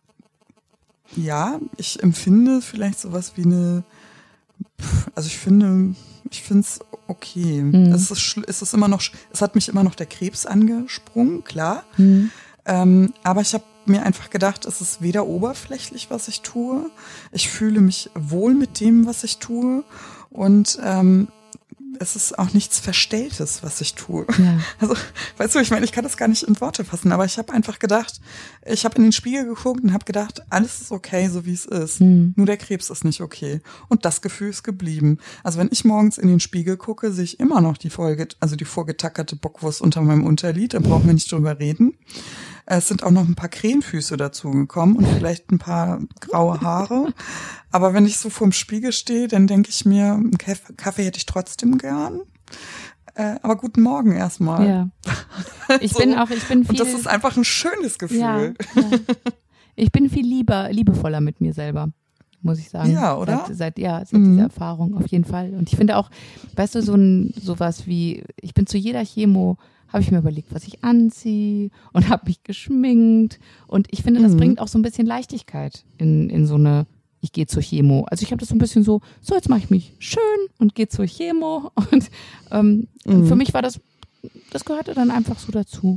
ja, ich empfinde vielleicht sowas wie eine, pf, also ich finde, ich finde es okay.
Mhm.
Es ist, schl- es ist immer noch, es hat mich immer noch der Krebs angesprungen, klar.
Hm.
Ähm, aber ich habe mir einfach gedacht, es ist weder oberflächlich, was ich tue. Ich fühle mich wohl mit dem, was ich tue. Und ähm, es ist auch nichts Verstelltes, was ich tue.
Ja.
Also, weißt du, ich meine, ich kann das gar nicht in Worte fassen, aber ich habe einfach gedacht, ich habe in den Spiegel geguckt und habe gedacht, alles ist okay, so wie es ist.
Hm.
Nur der Krebs ist nicht okay. Und das Gefühl ist geblieben. Also wenn ich morgens in den Spiegel gucke, sehe ich immer noch die Folge, also die vorgetackerte Bockwurst unter meinem Unterlid, da brauchen wir nicht drüber reden. Es sind auch noch ein paar Krähenfüße dazugekommen und vielleicht ein paar graue Haare. Aber wenn ich so vorm Spiegel stehe, dann denke ich mir, einen Kaffee hätte ich trotzdem gern. Äh, aber guten Morgen erstmal.
Ja. Ich
so.
bin auch, ich bin viel.
Und das ist einfach ein schönes Gefühl.
Ja, ja. Ich bin viel lieber, liebevoller mit mir selber, muss ich sagen.
Ja, oder?
Seit, seit ja, seit mhm. dieser Erfahrung auf jeden Fall. Und ich finde auch, weißt du, so ein sowas wie, ich bin zu jeder Chemo, habe ich mir überlegt, was ich anziehe und habe mich geschminkt. Und ich finde, das mhm. bringt auch so ein bisschen Leichtigkeit in, in so eine, ich gehe zur Chemo. Also ich habe das so ein bisschen so, so jetzt mache ich mich schön und gehe zur Chemo. Und ähm, mhm. für mich war das, das gehörte dann einfach so dazu.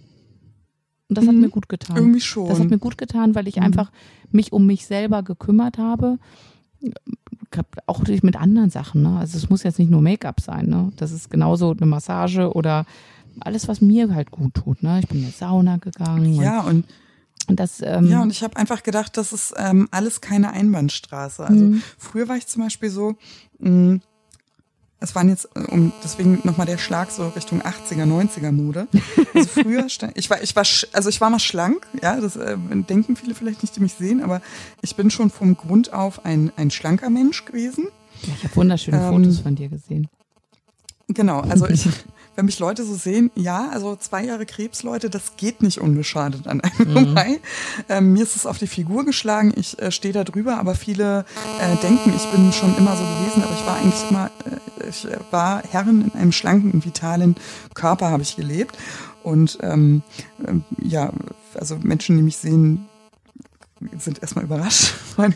Und das mhm. hat mir gut getan.
Irgendwie schon.
Das hat mir gut getan, weil ich mhm. einfach mich um mich selber gekümmert habe. Auch mit anderen Sachen. Ne? Also es muss jetzt nicht nur Make-up sein. Ne? Das ist genauso eine Massage oder alles, was mir halt gut tut. Ne? Ich bin in die Sauna gegangen.
Ja, und,
und das. Ähm,
ja, und ich habe einfach gedacht, das ist ähm, alles keine Einbahnstraße. Also
Mhm.
früher war ich zum Beispiel so, mh, es waren jetzt, um deswegen nochmal der Schlag so Richtung achtziger, neunziger Mode. Also früher, stand, ich war, ich war, also ich war mal schlank, ja, das äh, denken viele vielleicht nicht, die mich sehen, aber ich bin schon vom Grund auf ein, ein schlanker Mensch gewesen.
Ja, ich habe wunderschöne
Ähm,
Fotos von dir gesehen.
Genau, also ich, wenn mich Leute so sehen, ja, also zwei Jahre Krebs, Leute, das geht nicht unbeschadet an einem
Mhm.
vorbei. Ähm, mir ist es auf die Figur geschlagen, ich äh, stehe da drüber, aber viele äh, denken, ich bin schon immer so gewesen, aber ich war eigentlich immer, äh, ich war Herrin in einem schlanken und vitalen Körper, habe ich gelebt. Und ähm, ähm, ja, also Menschen, die mich sehen, sind erstmal überrascht.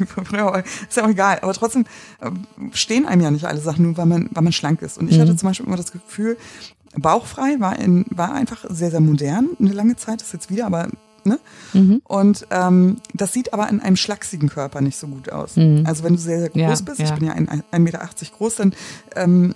Ist ja auch egal. Aber trotzdem stehen einem ja nicht alle Sachen, nur weil man, weil man schlank ist. Und ich
Mhm.
hatte zum Beispiel immer das Gefühl, bauchfrei war, in, war einfach sehr, sehr modern. Eine lange Zeit, das ist jetzt wieder, aber ne?
Mhm.
Und ähm, das sieht aber in einem schlachsigen Körper nicht so gut aus.
Mhm.
Also wenn du sehr, sehr groß
Ja,
bist,
ja.
ich bin ja ein Meter achtzig groß, dann ähm,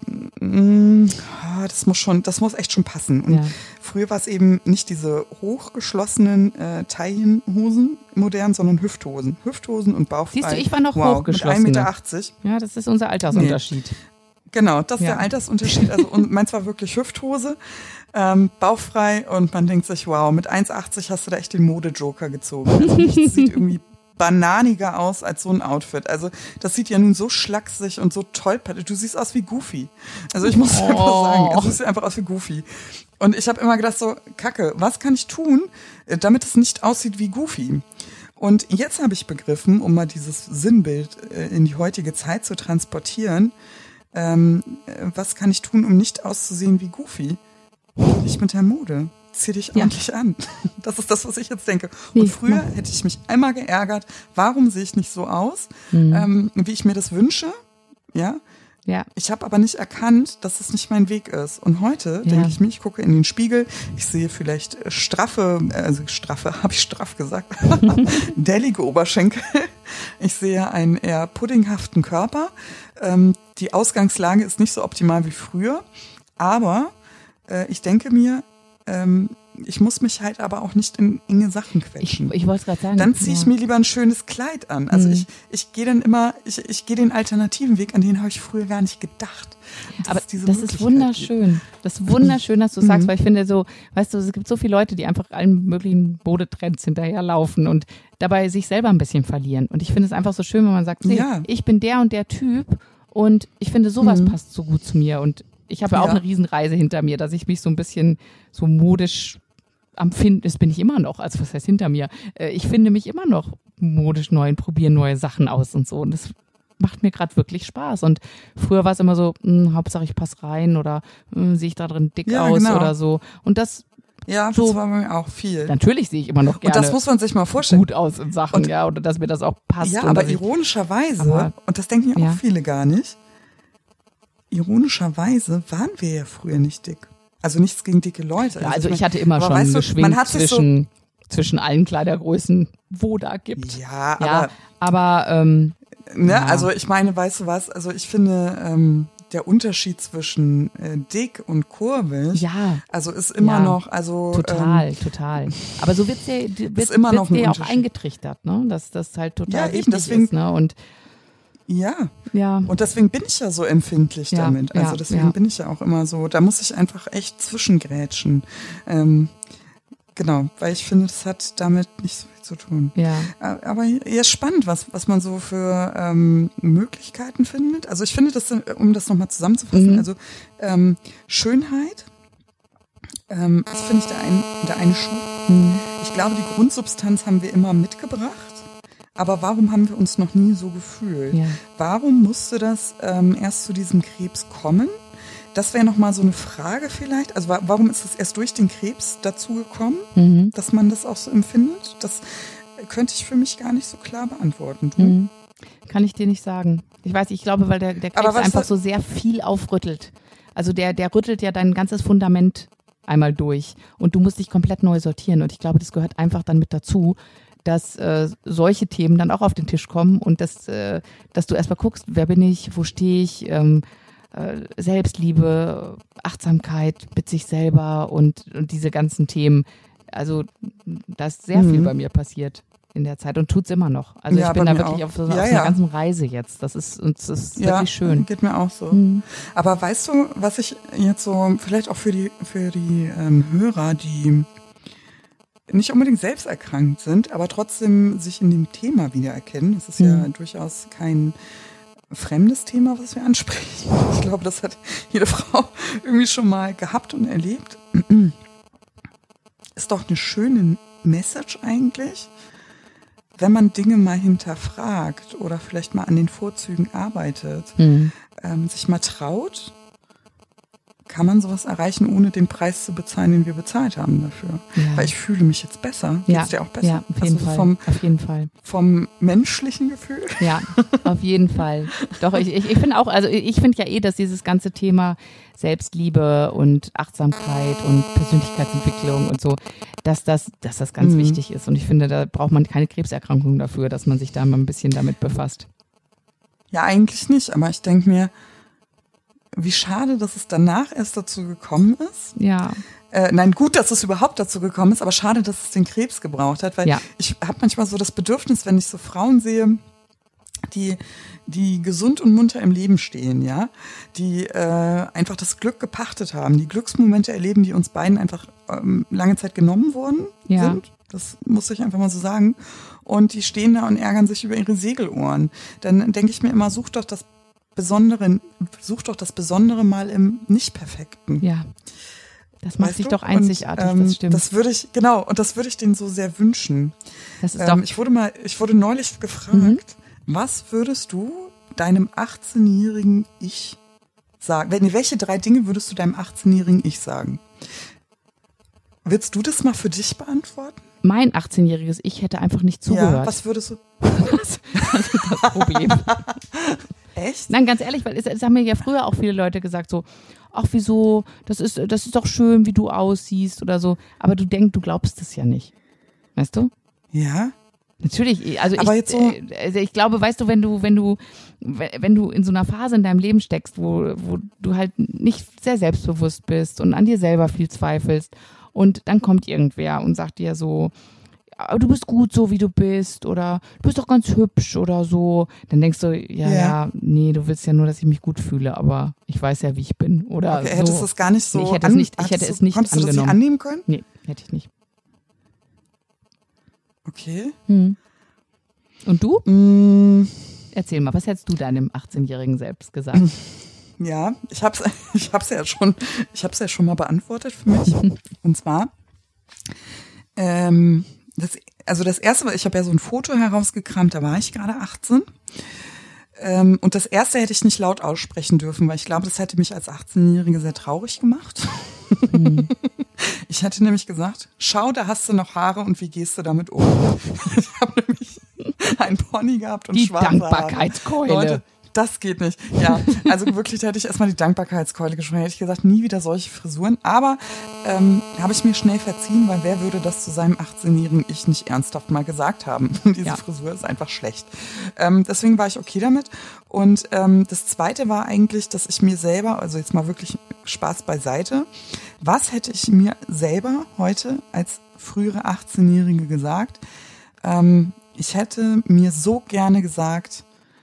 mh, das muss schon, das muss echt schon passen. Und
Ja.
früher war es eben nicht diese hochgeschlossenen äh, Taillenhosen modern, sondern Hüfthosen. Hüfthosen und bauchfrei.
Siehst du, ich war noch
wow,
hochgeschlossene.
mit ein Meter achtzig.
Ja, das ist unser Altersunterschied.
Genau, das ist
Ja.
der Altersunterschied. Also und meins war wirklich Hüfthose, ähm, bauchfrei und man denkt sich, wow, mit eins achtzig hast du da echt den Modejoker gezogen. Also nichts sieht irgendwie bananiger aus als so ein Outfit. Also das sieht ja nun so schlaksig und so tollpatschig. Du siehst aus wie Goofy. Also ich muss
Oh.
einfach sagen, also du siehst einfach aus wie Goofy. Und ich habe immer gedacht so, Kacke, was kann ich tun, damit es nicht aussieht wie Goofy? Und jetzt habe ich begriffen, um mal dieses Sinnbild äh, in die heutige Zeit zu transportieren, ähm, äh, was kann ich tun, um nicht auszusehen wie Goofy? Nicht mit der Mode. Zieh dich
Ja.
ordentlich an. Das ist das, was ich jetzt denke.
Nee,
Und früher
mach.
hätte ich mich einmal geärgert, warum sehe ich nicht so aus,
Mhm.
ähm, wie ich mir das wünsche. Ja.
Ja.
Ich habe aber nicht erkannt, dass es nicht mein Weg ist. Und heute
Ja.
denke ich mir, ich gucke in den Spiegel, ich sehe vielleicht straffe, also straffe, habe ich straff gesagt, dellige Oberschenkel. Ich sehe einen eher puddinghaften Körper. Ähm, die Ausgangslage ist nicht so optimal wie früher. Aber äh, ich denke mir, ähm, ich muss mich halt aber auch nicht in enge Sachen
Ich,
quetschen.
ich wollte es gerade sagen.
Dann ziehe ich
ja.
mir lieber ein schönes Kleid an. Also
Mhm.
ich, ich gehe dann immer, ich, ich gehe den alternativen Weg, an den habe ich früher gar nicht gedacht. Dass
Aber
es diese
das ist
Möglichkeit
wunderschön. Das ist wunderschön, dass du
Mhm.
sagst, weil ich finde so, weißt du, es gibt so viele Leute, die einfach allen möglichen Modetrends hinterherlaufen und dabei sich selber ein bisschen verlieren. Und ich finde es einfach so schön, wenn man sagt, nee,
Ja.
ich bin der und der Typ und ich finde, sowas
Mhm.
passt so gut zu mir. Und ich habe ja auch
Ja.
eine Riesenreise hinter mir, dass ich mich so ein bisschen so modisch am Finden, das bin ich immer noch, also was heißt hinter mir? Äh, Ich finde mich immer noch modisch neu und probiere neue Sachen aus und so. Und das macht mir gerade wirklich Spaß. Und früher war es immer so, mh, Hauptsache ich passe rein oder mh, sehe ich da drin dick
Ja,
aus
genau.
oder so. Und das,
Ja,
so-
das war bei mir auch viel.
natürlich sehe ich immer noch
Und
gerne
das muss man sich mal vorstellen.
gut aus in Sachen,
Und-
ja, oder dass mir das auch passt.
Ja,
und
aber
dass ich,
ironischerweise,
Aber-
und das denken ja auch
Ja.
viele gar nicht, ironischerweise waren wir ja früher nicht dick. Also nichts gegen dicke Leute.
ja, also ich hatte immer
aber
schon
weißt du,
geschwingt
man hat sich so-
zwischen zwischen allen Kleidergrößen wo da gibt.
Ja,
ja
aber,
aber ähm,
ne,
ja.
also ich meine, weißt du was, also ich finde, ähm, der Unterschied zwischen äh, dick und kurvig,
ja,
also ist immer
ja,
noch, also
total,
ähm,
total. Aber so wird's dir, wird,
ist immer noch
wird's
ein
dir auch
Unterschied.
eingetrichtert, ne? Dass das halt total
Ja, eben,
wichtig
deswegen-
ist, ne? Und
ja.
ja,
Und deswegen bin ich ja so empfindlich
Ja,
damit. Also
ja,
deswegen
ja.
bin ich ja auch immer so, da muss ich einfach echt zwischengrätschen. Ähm, genau, weil ich finde, das hat damit nicht so viel zu tun.
ja,
Aber ja, spannend, was, was man so für ähm, Möglichkeiten findet. Also ich finde das, um das nochmal zusammenzufassen,
Mhm.
also ähm, Schönheit, ähm, das finde ich der, ein, der eine Schuh.
hm,
Ich glaube, die Grundsubstanz haben wir immer mitgebracht. Aber warum haben wir uns noch nie so gefühlt?
ja.
Warum musste das ähm, erst zu diesem Krebs kommen? Das wäre nochmal so eine Frage vielleicht. Also wa- warum ist es erst durch den Krebs dazu gekommen,
Mhm.
dass man das auch so empfindet? Das könnte ich für mich gar nicht so klar beantworten. Du?
Mhm. Kann ich dir nicht sagen. Ich weiß, ich glaube, weil der, der
Aber
Krebs
was
einfach
das-
so sehr viel aufrüttelt. Also der, der rüttelt ja dein ganzes Fundament einmal durch und du musst dich komplett neu sortieren. Und ich glaube, das gehört einfach dann mit dazu, dass äh, solche Themen dann auch auf den Tisch kommen und dass, äh, dass du erstmal guckst, wer bin ich, wo stehe ich, ähm, äh, Selbstliebe, Achtsamkeit mit sich selber und, und diese ganzen Themen. Also da ist sehr
Mhm.
viel bei mir passiert in der Zeit und tut's immer noch. Also
Ja,
ich bin
bei
da
mir
wirklich
auch.
auf so,
Ja,
auf so einer
ja.
ganzen Reise jetzt. Das ist, und das ist
Ja,
wirklich schön.
geht mir auch so.
Mhm.
Aber weißt du, was ich jetzt so, vielleicht auch für die, für die ähm, Hörer, die nicht unbedingt selbst erkrankt sind, aber trotzdem sich in dem Thema wiedererkennen. Das ist ja
Mhm.
durchaus kein fremdes Thema, was wir ansprechen. Ich glaube, das hat jede Frau irgendwie schon mal gehabt und erlebt. Ist doch eine schöne Message eigentlich, wenn man Dinge mal hinterfragt oder vielleicht mal an den Vorzügen arbeitet,
Mhm.
ähm, sich mal traut, kann man sowas erreichen, ohne den Preis zu bezahlen, den wir bezahlt haben dafür.
Ja.
Weil ich fühle mich jetzt besser.
Ja,
Geht's dir auch besser?
ja, auf jeden
also
Fall.
Vom,
Auf jeden Fall.
vom menschlichen Gefühl?
Ja, auf jeden Fall. Doch, ich, ich, ich finde auch, also ich finde ja eh, dass dieses ganze Thema Selbstliebe und Achtsamkeit und Persönlichkeitsentwicklung und so, dass das, dass das ganz
Mhm.
wichtig ist. Und ich finde, da braucht man keine Krebserkrankung dafür, dass man sich da mal ein bisschen damit befasst.
Ja, eigentlich nicht. Aber ich denke mir, wie schade, dass es danach erst dazu gekommen ist.
Ja,
Äh, nein, gut, dass es überhaupt dazu gekommen ist, aber schade, dass es den Krebs gebraucht hat, weil
Ja.
ich habe manchmal so das Bedürfnis, wenn ich so Frauen sehe, die, die gesund und munter im Leben stehen, ja, die äh, einfach das Glück gepachtet haben, die Glücksmomente erleben, die uns beiden einfach ähm, lange Zeit genommen worden
Ja.
sind. Das muss ich einfach mal so sagen. Und die stehen da und ärgern sich über ihre Segelohren. Dann denke ich mir immer, such doch das Besondere, such doch das Besondere mal im Nicht-Perfekten.
ja. Das macht
Weißt
dich
du?
doch einzigartig,
und, ähm,
das stimmt.
Das würde ich, genau, und das würde ich denen so sehr wünschen.
Das ist
Ähm,
doch,
ich wurde mal, ich wurde neulich gefragt,
Mhm.
was würdest du deinem achtzehnjährigen Ich sagen? Wenn, welche drei Dinge würdest du deinem achtzehnjährigen Ich sagen? Willst du das mal für dich beantworten?
mein achtzehnjähriges Ich hätte einfach nicht
Ja,
zugehört.
was würdest du?
Das ist das Problem.
Echt?
Nein, ganz ehrlich, weil es, es haben mir ja früher auch viele Leute gesagt so, ach wieso, das ist, das ist doch schön, wie du aussiehst oder so. Aber du denkst, du glaubst es ja nicht. Weißt du?
Ja.
Natürlich, also
Aber
ich,
jetzt so-
äh, also ich glaube, weißt du, wenn du, wenn du, wenn du in so einer Phase in deinem Leben steckst, wo, wo du halt nicht sehr selbstbewusst bist und an dir selber viel zweifelst und dann kommt irgendwer und sagt dir so, "Aber du bist gut so, wie du bist oder du bist doch ganz hübsch oder so, dann denkst du, ja, ja,
Ja.
nee, du willst ja nur, dass ich mich gut fühle, aber ich weiß ja, wie ich bin oder
Okay,
so.
hättest du es gar nicht so
Nee, ich hätte es nicht- ich
hattest
hätte
du-
es nicht
konntest du das nicht
angenommen.
annehmen können?
Nee, hätte ich nicht.
Okay.
Hm. Und du?
Mm,
Erzähl mal, was hättest du deinem achtzehnjährigen selbst gesagt?
ja, ich hab's, ich hab's ja schon, ich hab's ja schon mal beantwortet für mich. Und zwar, ähm, das, also das erste, ich habe ja so ein Foto herausgekramt, da war ich gerade achtzehn. Ähm, und das erste hätte ich nicht laut aussprechen dürfen, weil ich glaube, das hätte mich als achtzehnjährige sehr traurig gemacht.
Hm.
Ich hätte nämlich gesagt, schau, da hast du noch Haare und wie gehst du damit um? Ich habe nämlich einen Pony gehabt und
Die
schwarze Haare.
Dankbarkeitskeule.
Leute, das geht nicht. Ja, also wirklich, da hätte ich erstmal die Dankbarkeitskeule geschwungen. Hätte ich gesagt, nie wieder solche Frisuren. Aber ähm, habe ich mir schnell verziehen, weil wer würde das zu seinem achtzehnjährigen Ich nicht ernsthaft mal gesagt haben? Diese ja. Frisur ist einfach schlecht. Ähm, deswegen war ich okay damit. Und ähm, das Zweite war eigentlich, dass ich mir selber, also jetzt mal wirklich Spaß beiseite, was hätte ich mir selber heute als frühere achtzehnjährige gesagt? Ähm, ich hätte mir so gerne gesagt,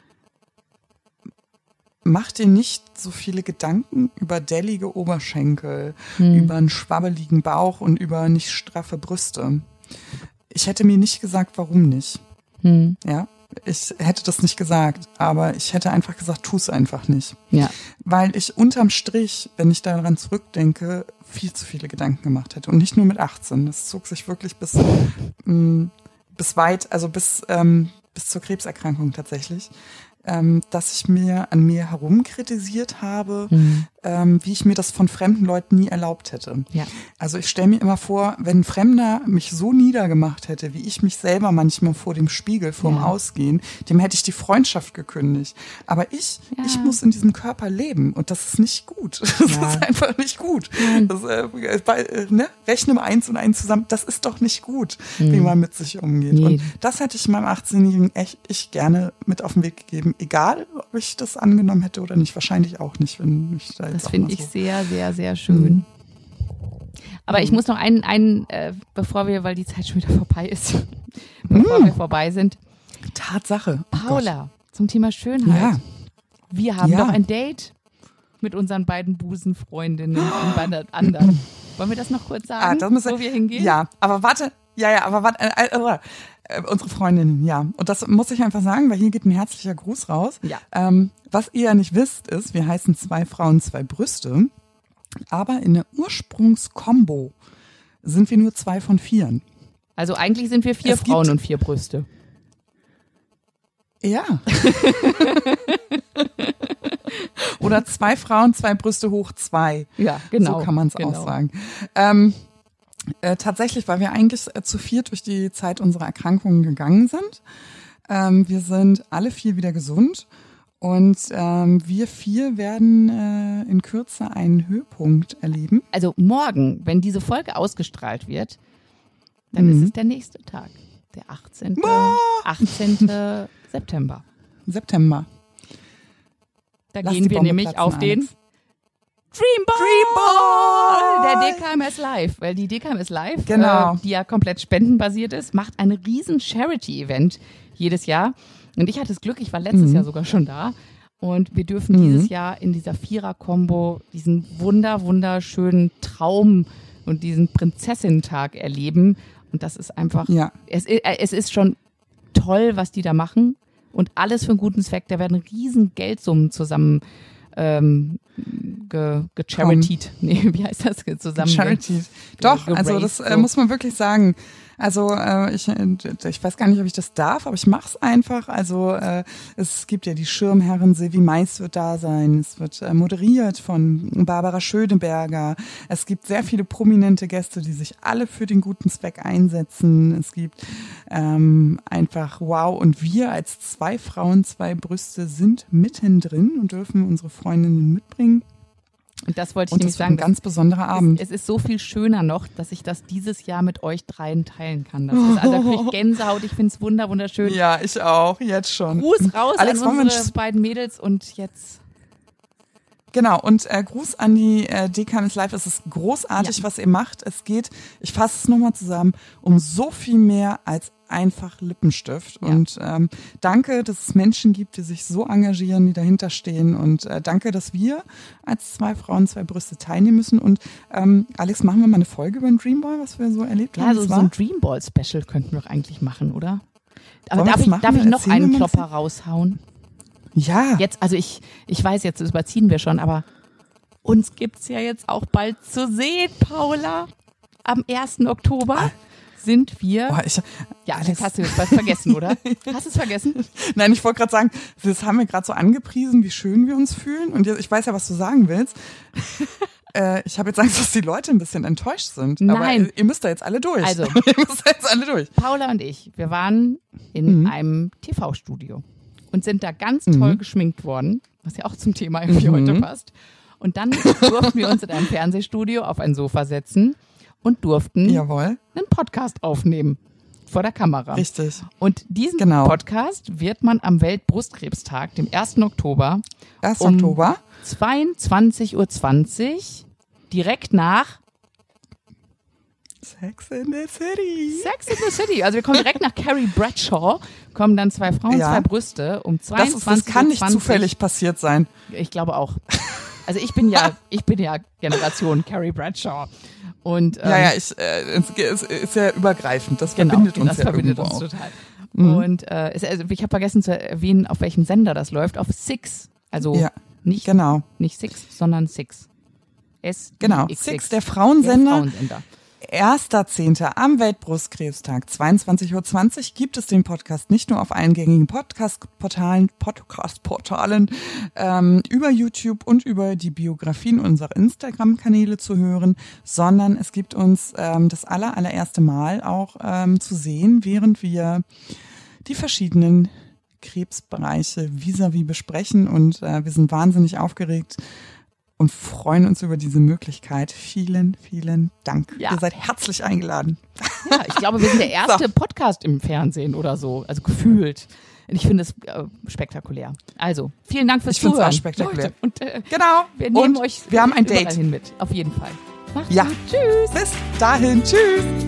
mach dir nicht so viele Gedanken über dellige Oberschenkel, hm. über einen schwabbeligen Bauch und über nicht straffe Brüste. Ich hätte mir nicht gesagt, warum nicht. Hm. Ja, ich hätte das nicht gesagt, aber ich hätte einfach gesagt, tu es einfach nicht.
Ja.
Weil ich unterm Strich, wenn ich daran zurückdenke, viel zu viele Gedanken gemacht hätte. Und nicht nur mit achtzehn. Das zog sich wirklich bis, mh, bis weit, also bis, ähm, bis zur Krebserkrankung tatsächlich. Ähm, dass ich mir an mir herum kritisiert habe, mhm. ähm, wie ich mir das von fremden Leuten nie erlaubt hätte.
Ja.
Also ich stelle mir immer vor, wenn ein Fremder mich so niedergemacht hätte, wie ich mich selber manchmal vor dem Spiegel, vorm ja. Ausgehen, dem hätte ich die Freundschaft gekündigt. Aber ich, ja. ich muss in diesem Körper leben und das ist nicht gut. Das ja. ist einfach nicht gut. Das, äh, bei, äh, ne? Rechne mal eins und eins zusammen, das ist doch nicht gut, mhm. wie man mit sich umgeht. Nee. Und das hätte ich meinem achtzehnjährigen echt ich gerne mit auf den Weg gegeben. Egal, ob ich das angenommen hätte oder nicht. Wahrscheinlich auch nicht, wenn ich da jetzt
Das finde ich so sehr, sehr, sehr schön. Mhm. Aber ich muss noch einen, einen äh, bevor wir, weil die Zeit schon wieder vorbei ist, bevor mhm. wir vorbei sind.
Tatsache. Oh
Paula,
Gott.
Zum Thema Schönheit.
Ja.
Wir haben
ja.
doch ein Date mit unseren beiden Busenfreundinnen und bei anderen. Wollen wir das noch kurz sagen,
ah, das muss,
wo wir hingehen?
Ja, aber warte, ja, ja, aber warte, äh, äh, äh, unsere Freundinnen, ja. Und das muss ich einfach sagen, weil hier geht ein herzlicher Gruß raus.
Ja.
Ähm, was ihr ja nicht wisst, ist, wir heißen zwei Frauen, zwei Brüste, aber in der Ursprungskombo sind wir nur zwei von vieren.
Also eigentlich sind wir vier
es
Frauen und vier Brüste.
Ja. Oder zwei Frauen, zwei Brüste hoch zwei.
Ja, genau.
So kann man es
genau.
auch sagen. Ähm, äh, tatsächlich, weil wir eigentlich äh, zu viert durch die Zeit unserer Erkrankungen gegangen sind. Ähm, wir sind alle vier wieder gesund und ähm, wir vier werden äh, in Kürze einen Höhepunkt erleben.
Also morgen, wenn diese Folge ausgestrahlt wird, dann
mhm.
ist es der nächste Tag. Der achtzehnte achtzehnte September.
September.
Da
Lass
gehen wir nämlich
platzen,
auf den
Alex.
Dreamball!
Dreamball!
Der D K M S Live, weil die D K M S Live,
genau.
äh, die ja komplett spendenbasiert ist, macht ein riesen Charity-Event jedes Jahr. Und ich hatte das Glück, ich war letztes mhm. Jahr sogar schon da. Und wir dürfen mhm. dieses Jahr in dieser Vierer-Kombo diesen wunder, wunderschönen Traum und diesen Prinzessintag erleben. Und das ist einfach,
ja.
es, es ist schon toll, was die da machen. Und alles für einen guten Zweck. Da werden riesen Geldsummen zusammen ähm, ge, gecharityt. Nee, wie heißt das? Zusammen
Charities. Doch, ge, also das äh, muss man wirklich sagen. Also äh, ich, ich weiß gar nicht, ob ich das darf, aber ich mache es einfach. Also äh, es gibt ja die Schirmherrin, Silvi Mais wird da sein. Es wird äh, moderiert von Barbara Schöneberger. Es gibt sehr viele prominente Gäste, die sich alle für den guten Zweck einsetzen. Es gibt ähm, einfach wow. Und wir als zwei Frauen, zwei Brüste sind mittendrin und dürfen unsere Freundinnen mitbringen.
Und das wollte ich
und
nämlich
das
sagen.
Ein ganz besonderer Abend.
Es, es ist so viel schöner noch, dass ich das dieses Jahr mit euch dreien teilen kann. Das ist, also da kriege ich Gänsehaut. Ich finde es wunder, wunderschön.
Ja, ich auch. Jetzt schon.
Gruß raus
Alex,
an unsere beiden Mädels und jetzt.
Genau, und äh, Gruß an die äh, D K M S Live. Es ist großartig, ja. was ihr macht. Es geht, ich fasse es nochmal zusammen, um so viel mehr als einfach Lippenstift. Ja. Und ähm, danke, dass es Menschen gibt, die sich so engagieren, die dahinter stehen. Und äh, danke, dass wir als zwei Frauen, zwei Brüste teilnehmen müssen. Und ähm, Alex, machen wir mal eine Folge über den Dreamball, was wir so erlebt
ja,
haben?
Ja, so, so ein Dreamball-Special könnten wir doch eigentlich machen, oder? Aber
Wollen
darf ich,
machen?
darf ich noch
Erzählen
einen Klopper raushauen?
Ja.
Jetzt, also ich, ich weiß, jetzt überziehen wir schon, aber uns gibt's ja jetzt auch bald zu sehen, Paula. Am ersten Oktober. Ah. Sind wir.
Oh, ich,
ja, Alex, hast du jetzt was vergessen, oder? Hast du es vergessen?
Nein, ich wollte gerade sagen, das haben wir gerade so angepriesen, wie schön wir uns fühlen. Und ich weiß ja, was du sagen willst. äh, ich habe jetzt Angst, dass die Leute ein bisschen enttäuscht sind.
Nein.
Aber ihr, ihr müsst da jetzt alle durch.
Also,
ihr müsst da jetzt alle durch.
Paula und ich, wir waren in mhm. einem T V-Studio. und sind da ganz toll mhm. geschminkt worden, was ja auch zum Thema irgendwie mhm. heute passt. Und dann durften wir uns in einem Fernsehstudio auf ein Sofa setzen und durften
Jawohl.
einen Podcast aufnehmen vor der Kamera.
Richtig.
Und diesen
genau.
Podcast wird man am Weltbrustkrebstag, dem ersten Oktober,
ersten
um
Oktober
zweiundzwanzig Uhr zwanzig direkt nach
Sex in the City.
Sex in the City. Also wir kommen direkt nach Carrie Bradshaw, kommen dann zwei Frauen,
ja.
zwei Brüste um zweiundzwanzig Uhr zwanzig.
Das, das kann nicht zufällig passiert sein.
Ich glaube auch. Also ich bin ja, ich bin ja Generation Carrie Bradshaw. Und, ähm,
ja, ja, ich, äh, es, es ist ja übergreifend. Das
genau,
verbindet uns
das
ja
verbindet
irgendwo
uns
auch.
total.
Mhm.
Und äh, es, also ich habe vergessen zu erwähnen, auf welchem Sender das läuft. Auf Six. Also
ja,
nicht,
genau.
nicht Six, sondern Six. S
Genau,
X X.
Six, der Frauensender.
Der Frauensender.
erster zehnter am Weltbrustkrebstag, zweiundzwanzig Uhr zwanzig, gibt es den Podcast nicht nur auf allen gängigen Podcast-Portalen, Podcast-Portalen ähm, über YouTube und über die Biografien unserer Instagram-Kanäle zu hören, sondern es gibt uns ähm, das aller, allererste Mal auch ähm, zu sehen, während wir die verschiedenen Krebsbereiche vis-à-vis besprechen und äh, wir sind wahnsinnig aufgeregt und freuen uns über diese Möglichkeit. Vielen, vielen Dank.
Ja.
Ihr seid herzlich eingeladen.
Ja, ich glaube, wir sind der erste
So.
Podcast im Fernsehen oder so, also gefühlt. Und ich finde es äh, spektakulär. Also, vielen Dank fürs
Ich finde es
Zuhören.
auch spektakulär.
Leute. Und äh,
Genau.
wir nehmen
und
euch
wir haben ein
überall
Date.
hin mit. Auf jeden Fall. Macht's
Ja.
gut. Tschüss.
Bis dahin. Tschüss.